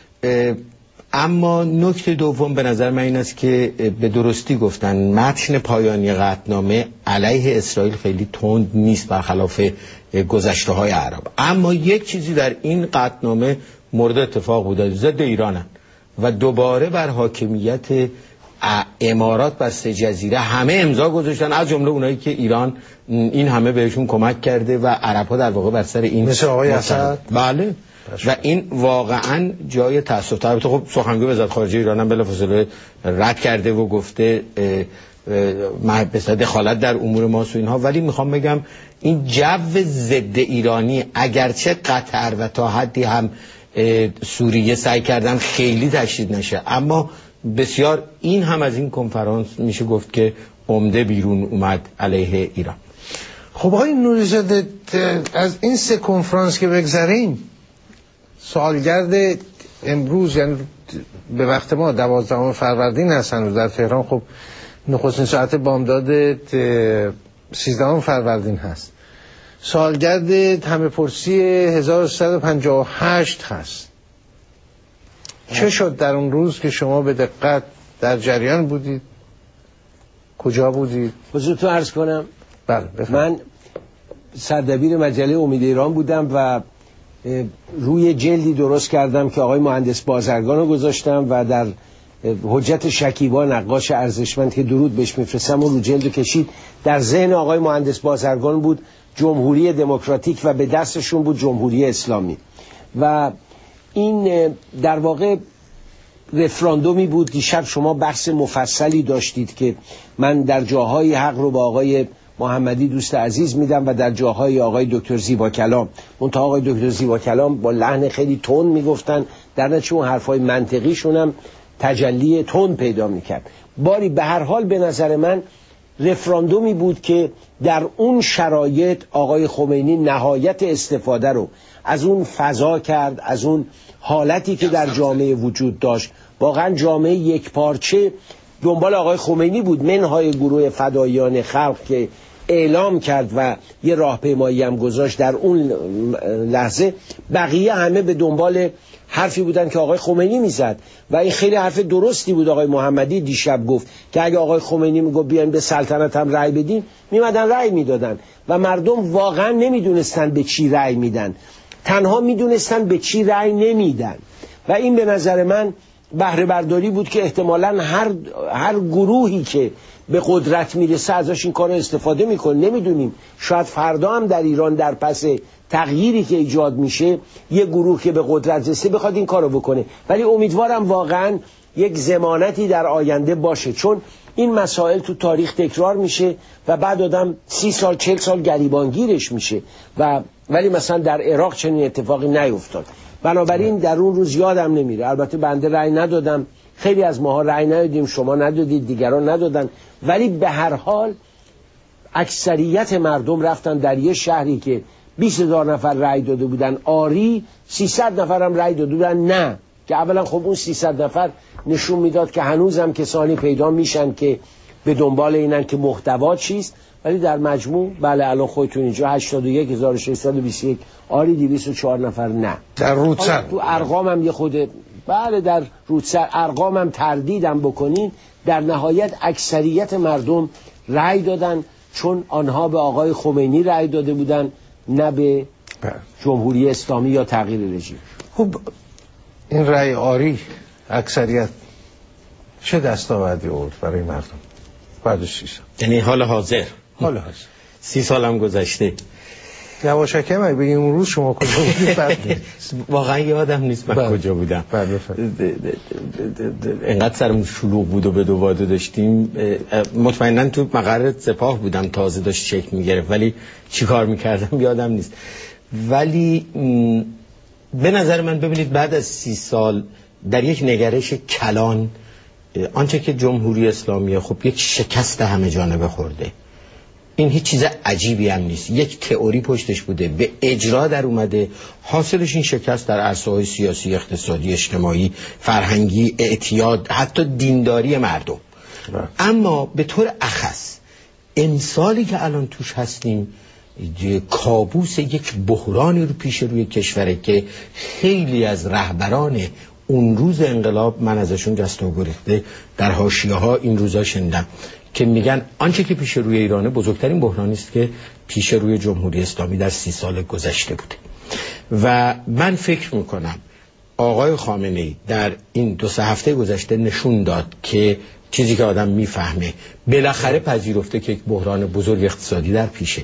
اما نکته دوم به نظر من این است که به درستی گفتن متن پایانی قطعنامه علیه اسرائیل خیلی تند نیست برخلاف گذشته های عرب. اما یک چیزی در این قطعنامه مورد اتفاق بوده، ضد ایرانن و دوباره بر حاکمیت امارات بر 3 جزیره همه امضا گذاشتن، از جمله اونایی که ایران این همه بهشون کمک کرده و عرب‌ها در واقع بر سر این مثل آقای اسد. بله و این واقعا جای تأسف. البته خب سخنگوی وزارت خارجه ایران هم بلافاصله رد کرده و گفته مثلا دخالت در امور ماست و اینها، ولی میخوام بگم این جو ضد ایرانی اگرچه قطر و تا حدی هم سوریه سعی کردن خیلی تشدید نشه، اما بسیار این هم از این کنفرانس میشه گفت که عمده بیرون اومد علیه ایران. خب آقای نوری‌زاده، از این 3 کنفرانس که بگذریم، سالگرد امروز یعنی به وقت ما 12 فروردین هستن و در تهران خب نخستین ساعت بامداد 13 فروردین هست، سالگرد همه پرسی 1358 هست. چه شد در اون روز که شما به دقت در جریان بودید؟ کجا بودید؟ حضورتون عرض کنم. بله من سردبیر مجله امید ایران بودم و روی جلدی درست کردم که آقای مهندس بازرگان رو گذاشتم و در حجت شکیبا نقاش ارزشمند که درود بهش میفرستم و رو جلد کشید. در ذهن آقای مهندس بازرگان بود جمهوری دموکراتیک و به دستشون بود جمهوری اسلامی و این در واقع رفراندومی بود. دیشب شما بحث مفصلی داشتید که من در جاهای حق رو با آقای محمدی دوست عزیز میدم و در جاهای آقای دکتر زیبا کلام، منتها آقای دکتر زیبا کلام با لحن خیلی تند میگفتن، در نتیجه اون حرفای منطقیشون هم تجلی تند پیدا میکرد. باری به هر حال به نظر من رفراندومی بود که در اون شرایط آقای خمینی نهایت استفاده رو از اون فضا کرد، از اون حالتی که در جامعه وجود داشت. واقعا جامعه یک پارچه دنبال آقای خمینی بود، منهای گروه فداییان خلق که اعلام کرد و یه راهپیمایی هم گذاشت در اون لحظه. بقیه همه به دنبال حرفی بودن که آقای خمینی میزد و این خیلی حرف درستی بود. آقای محمدی دیشب گفت که اگه آقای خمینی میگفت بیاین به سلطنت هم رأی بدین، میمدن رأی میدادن و مردم واقعا نمیدونستن به چی رأی میدن، تنها میدونستن به چی رأی نمیدن و این به نظر من بهره برداری بود که احتمالاً هر گروهی که به قدرت میرسه ازش این کار رو استفاده میکنه. نمیدونیم، شاید فردا هم در ایران در پس تغییری که ایجاد میشه یه گروه که به قدرت رسه بخواد این کار رو بکنه، ولی امیدوارم واقعاً یک ضمانتی در آینده باشه، چون این مسائل تو تاریخ تکرار میشه و بعد آدم 30 سال 40 سال گریبانگیرش میشه ولی مثلا در عراق چنین اتفاقی نیفتاد. بنابراین در اون روز یادم نمیره. البته بنده رأی ندادم، خیلی از ماها رأی ندادیم، شما ندادید، دیگران ندادن، ولی به هر حال اکثریت مردم رفتن در یه شهری که 20,000 نفر رأی داده بودن آری، 300 نفر هم رأی داده بودن نه، که اولا خب اون 300 نفر نشون میداد که هنوزم کسانی پیدا میشن که به دنبال اینن که محتوا چیست، ولی در مجموع بله الان خودتون اینجا 81,621 آری، 204 نفر نه. در رودسر تو ارقام هم یه خود بله در رودسر ارقام هم تردیدم بکنین، در نهایت اکثریت مردم رأی دادن، چون آنها به آقای خمینی رأی داده بودن نه به جمهوری اسلامی یا تغییر رژیم. خب این رأی آری اکثریت چه دستاوردی آورد برای مردم بعد از 6 سال؟ یعنی حال حاضر 30 سال هم گذشته. یواشکی من بگیم اون روز شما کجا بودید؟ واقعا یادم نیست من کجا بودم. انقدر سرمون شلوغ بود و به دو داشتیم، مطمئنا تو مقر سپاه بودم، تازه داشت شکل میگرفت، ولی چی کار میکردم یادم نیست. ولی به نظر من ببینید بعد از 30 سال در یک نگرش کلان آنچه که جمهوری اسلامی خب یک شکست همه جانبه خورده، این هیچ چیز عجیبی هم نیست، یک تئوری پشتش بوده، به اجرا در اومده، حاصلش این شکست در عرصه‌های سیاسی، اقتصادی، اجتماعی، فرهنگی، اعتیاد، حتی دینداری مردم. اما به طور اخص امسالی که الان توش هستیم کابوس یک بحرانی رو پیش روی کشوره که خیلی از رهبران اون روز انقلاب، من ازشون جست و گریخته در حاشیه‌ها این روزا شنیدم که میگن آنچه که پیش روی ایرانه بزرگترین بحرانی است که پیش روی جمهوری اسلامی در 30 سال گذشته بوده. و من فکر میکنم آقای خامنه‌ای در این 2-3 هفته گذشته نشون داد که چیزی که آدم میفهمه، بالاخره پذیرفته که یک بحران بزرگ اقتصادی در پیشه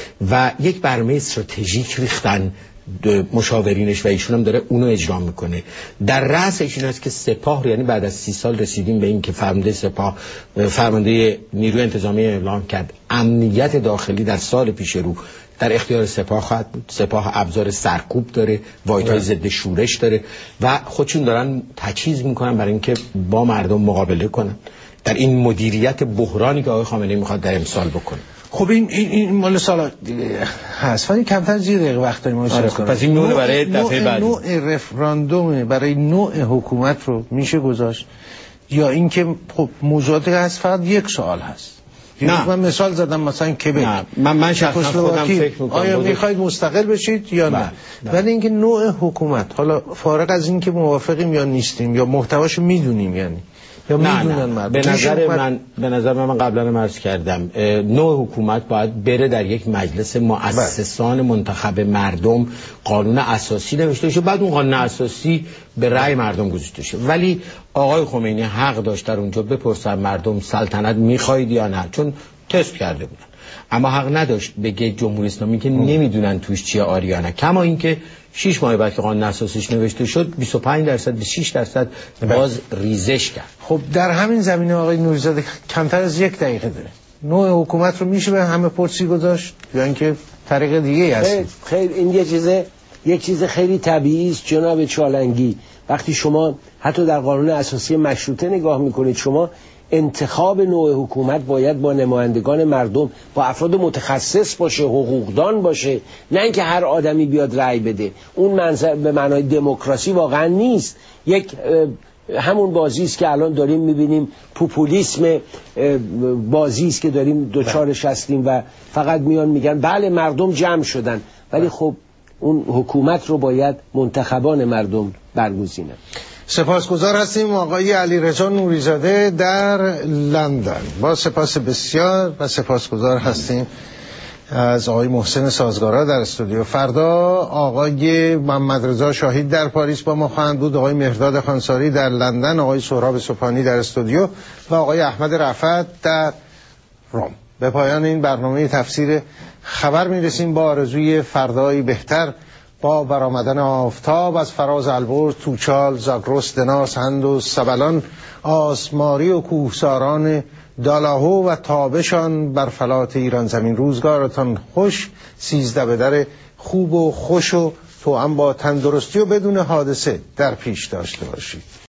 و یک برنامه استراتژیک ریختن مشاورینش و ایشون هم داره اونو اجرا میکنه. در رأسش این است که سپاه، یعنی بعد از 30 سال رسیدیم به این که فرمانده سپاه، فرمانده نیروی انتظامی اعلام کرد امنیت داخلی در سال پیش رو در اختیار سپاه خواهد بود. سپاه ابزار سرکوب داره، واحدهای ضد شورش داره و خودشون دارن تجهیز میکنن برای اینکه با مردم مقابله کنن در این مدیریت بحرانی که آقای خامنه‌ای میخواد در امسال بکنه. خب این مال سال هست، ولی کمتر از 1 دقیقه وقت داریم. پس این نوع برای دفعه بعد نوع رفراندوم برای نوع حکومت رو میشه گذاشت، یا اینکه خب موضوعات هست فقط 1 سوال هست. نه من مثال زدم مثلا کبک، من شخصا خودم فکر میکنم آیا میخواید مستقل بشید یا نه. ولی اینکه نوع حکومت، حالا فارغ از اینکه موافقیم یا نیستیم یا محتواشو میدونیم، یعنی یا میدونن مردم. به نظر من قبلا عرض کردم نوع حکومت باید بره در یک مجلس مؤسسان منتخب مردم، قانون اساسی نوشته بشه، بعد اون قانون اساسی به رأی مردم گذاشته شه. ولی آقای خمینی حق داشت در اونجا بپرسن مردم سلطنت میخواید یا نه، چون تست کرده بودن، اما حق نداشت بگه جمهوری اسلامی که نمیدونن توش چیه آریانه. کما اینکه 6 ماه بعد که قانون اساسیش نوشته شد 25% به 6% باز ریزش کرد. خب در همین زمینه آقای نوری‌زاده کمتر از 1 دقیقه داره، نوع حکومت رو میشه به همه پرسی گذاشت یا اینکه طریق دیگه هست؟ خیلی این یک چیز خیلی طبیعی است جناب چالنگی. وقتی شما حتی در قانون اساسی مشروطه نگاه میکنید، شما انتخاب نوع حکومت باید با نمایندگان مردم، با افراد متخصص باشه، حقوقدان باشه، نه اینکه هر آدمی بیاد رأی بده. اون منظر به معنای دموکراسی واقعا نیست. یک همون بازی است که الان داریم میبینیم، پوپولیسم بازی است که داریم دوچارش هستیم و فقط میان میگن بله مردم جمع شدن، ولی خب اون حکومت رو باید منتخبان مردم برگزینن. سپاسگزار هستیم آقای علیرضا نوری‌زاده در لندن، با سپاس بسیار، و سپاسگزار هستیم از آقای محسن سازگارا در استودیو. فردا آقای محمد رضا شاهید در پاریس با ما خواهند بود، آقای مهرداد خانساری در لندن، آقای سهراب سبحانی در استودیو و آقای احمد رفعت در روم. به پایان این برنامه تفسیر خبر میرسیم با آرزوی فردایی بهتر، با برآمدن آفتاب از فراز البرز، توچال، زاگرس، دناس، هند و سبلان، آسماری و کوهساران دالاهو و تابشان بر فلات ایران زمین. روزگارتان خوش، 13 بدر خوب و خوش و توأم با تندرستی و بدون حادثه در پیش داشته باشید.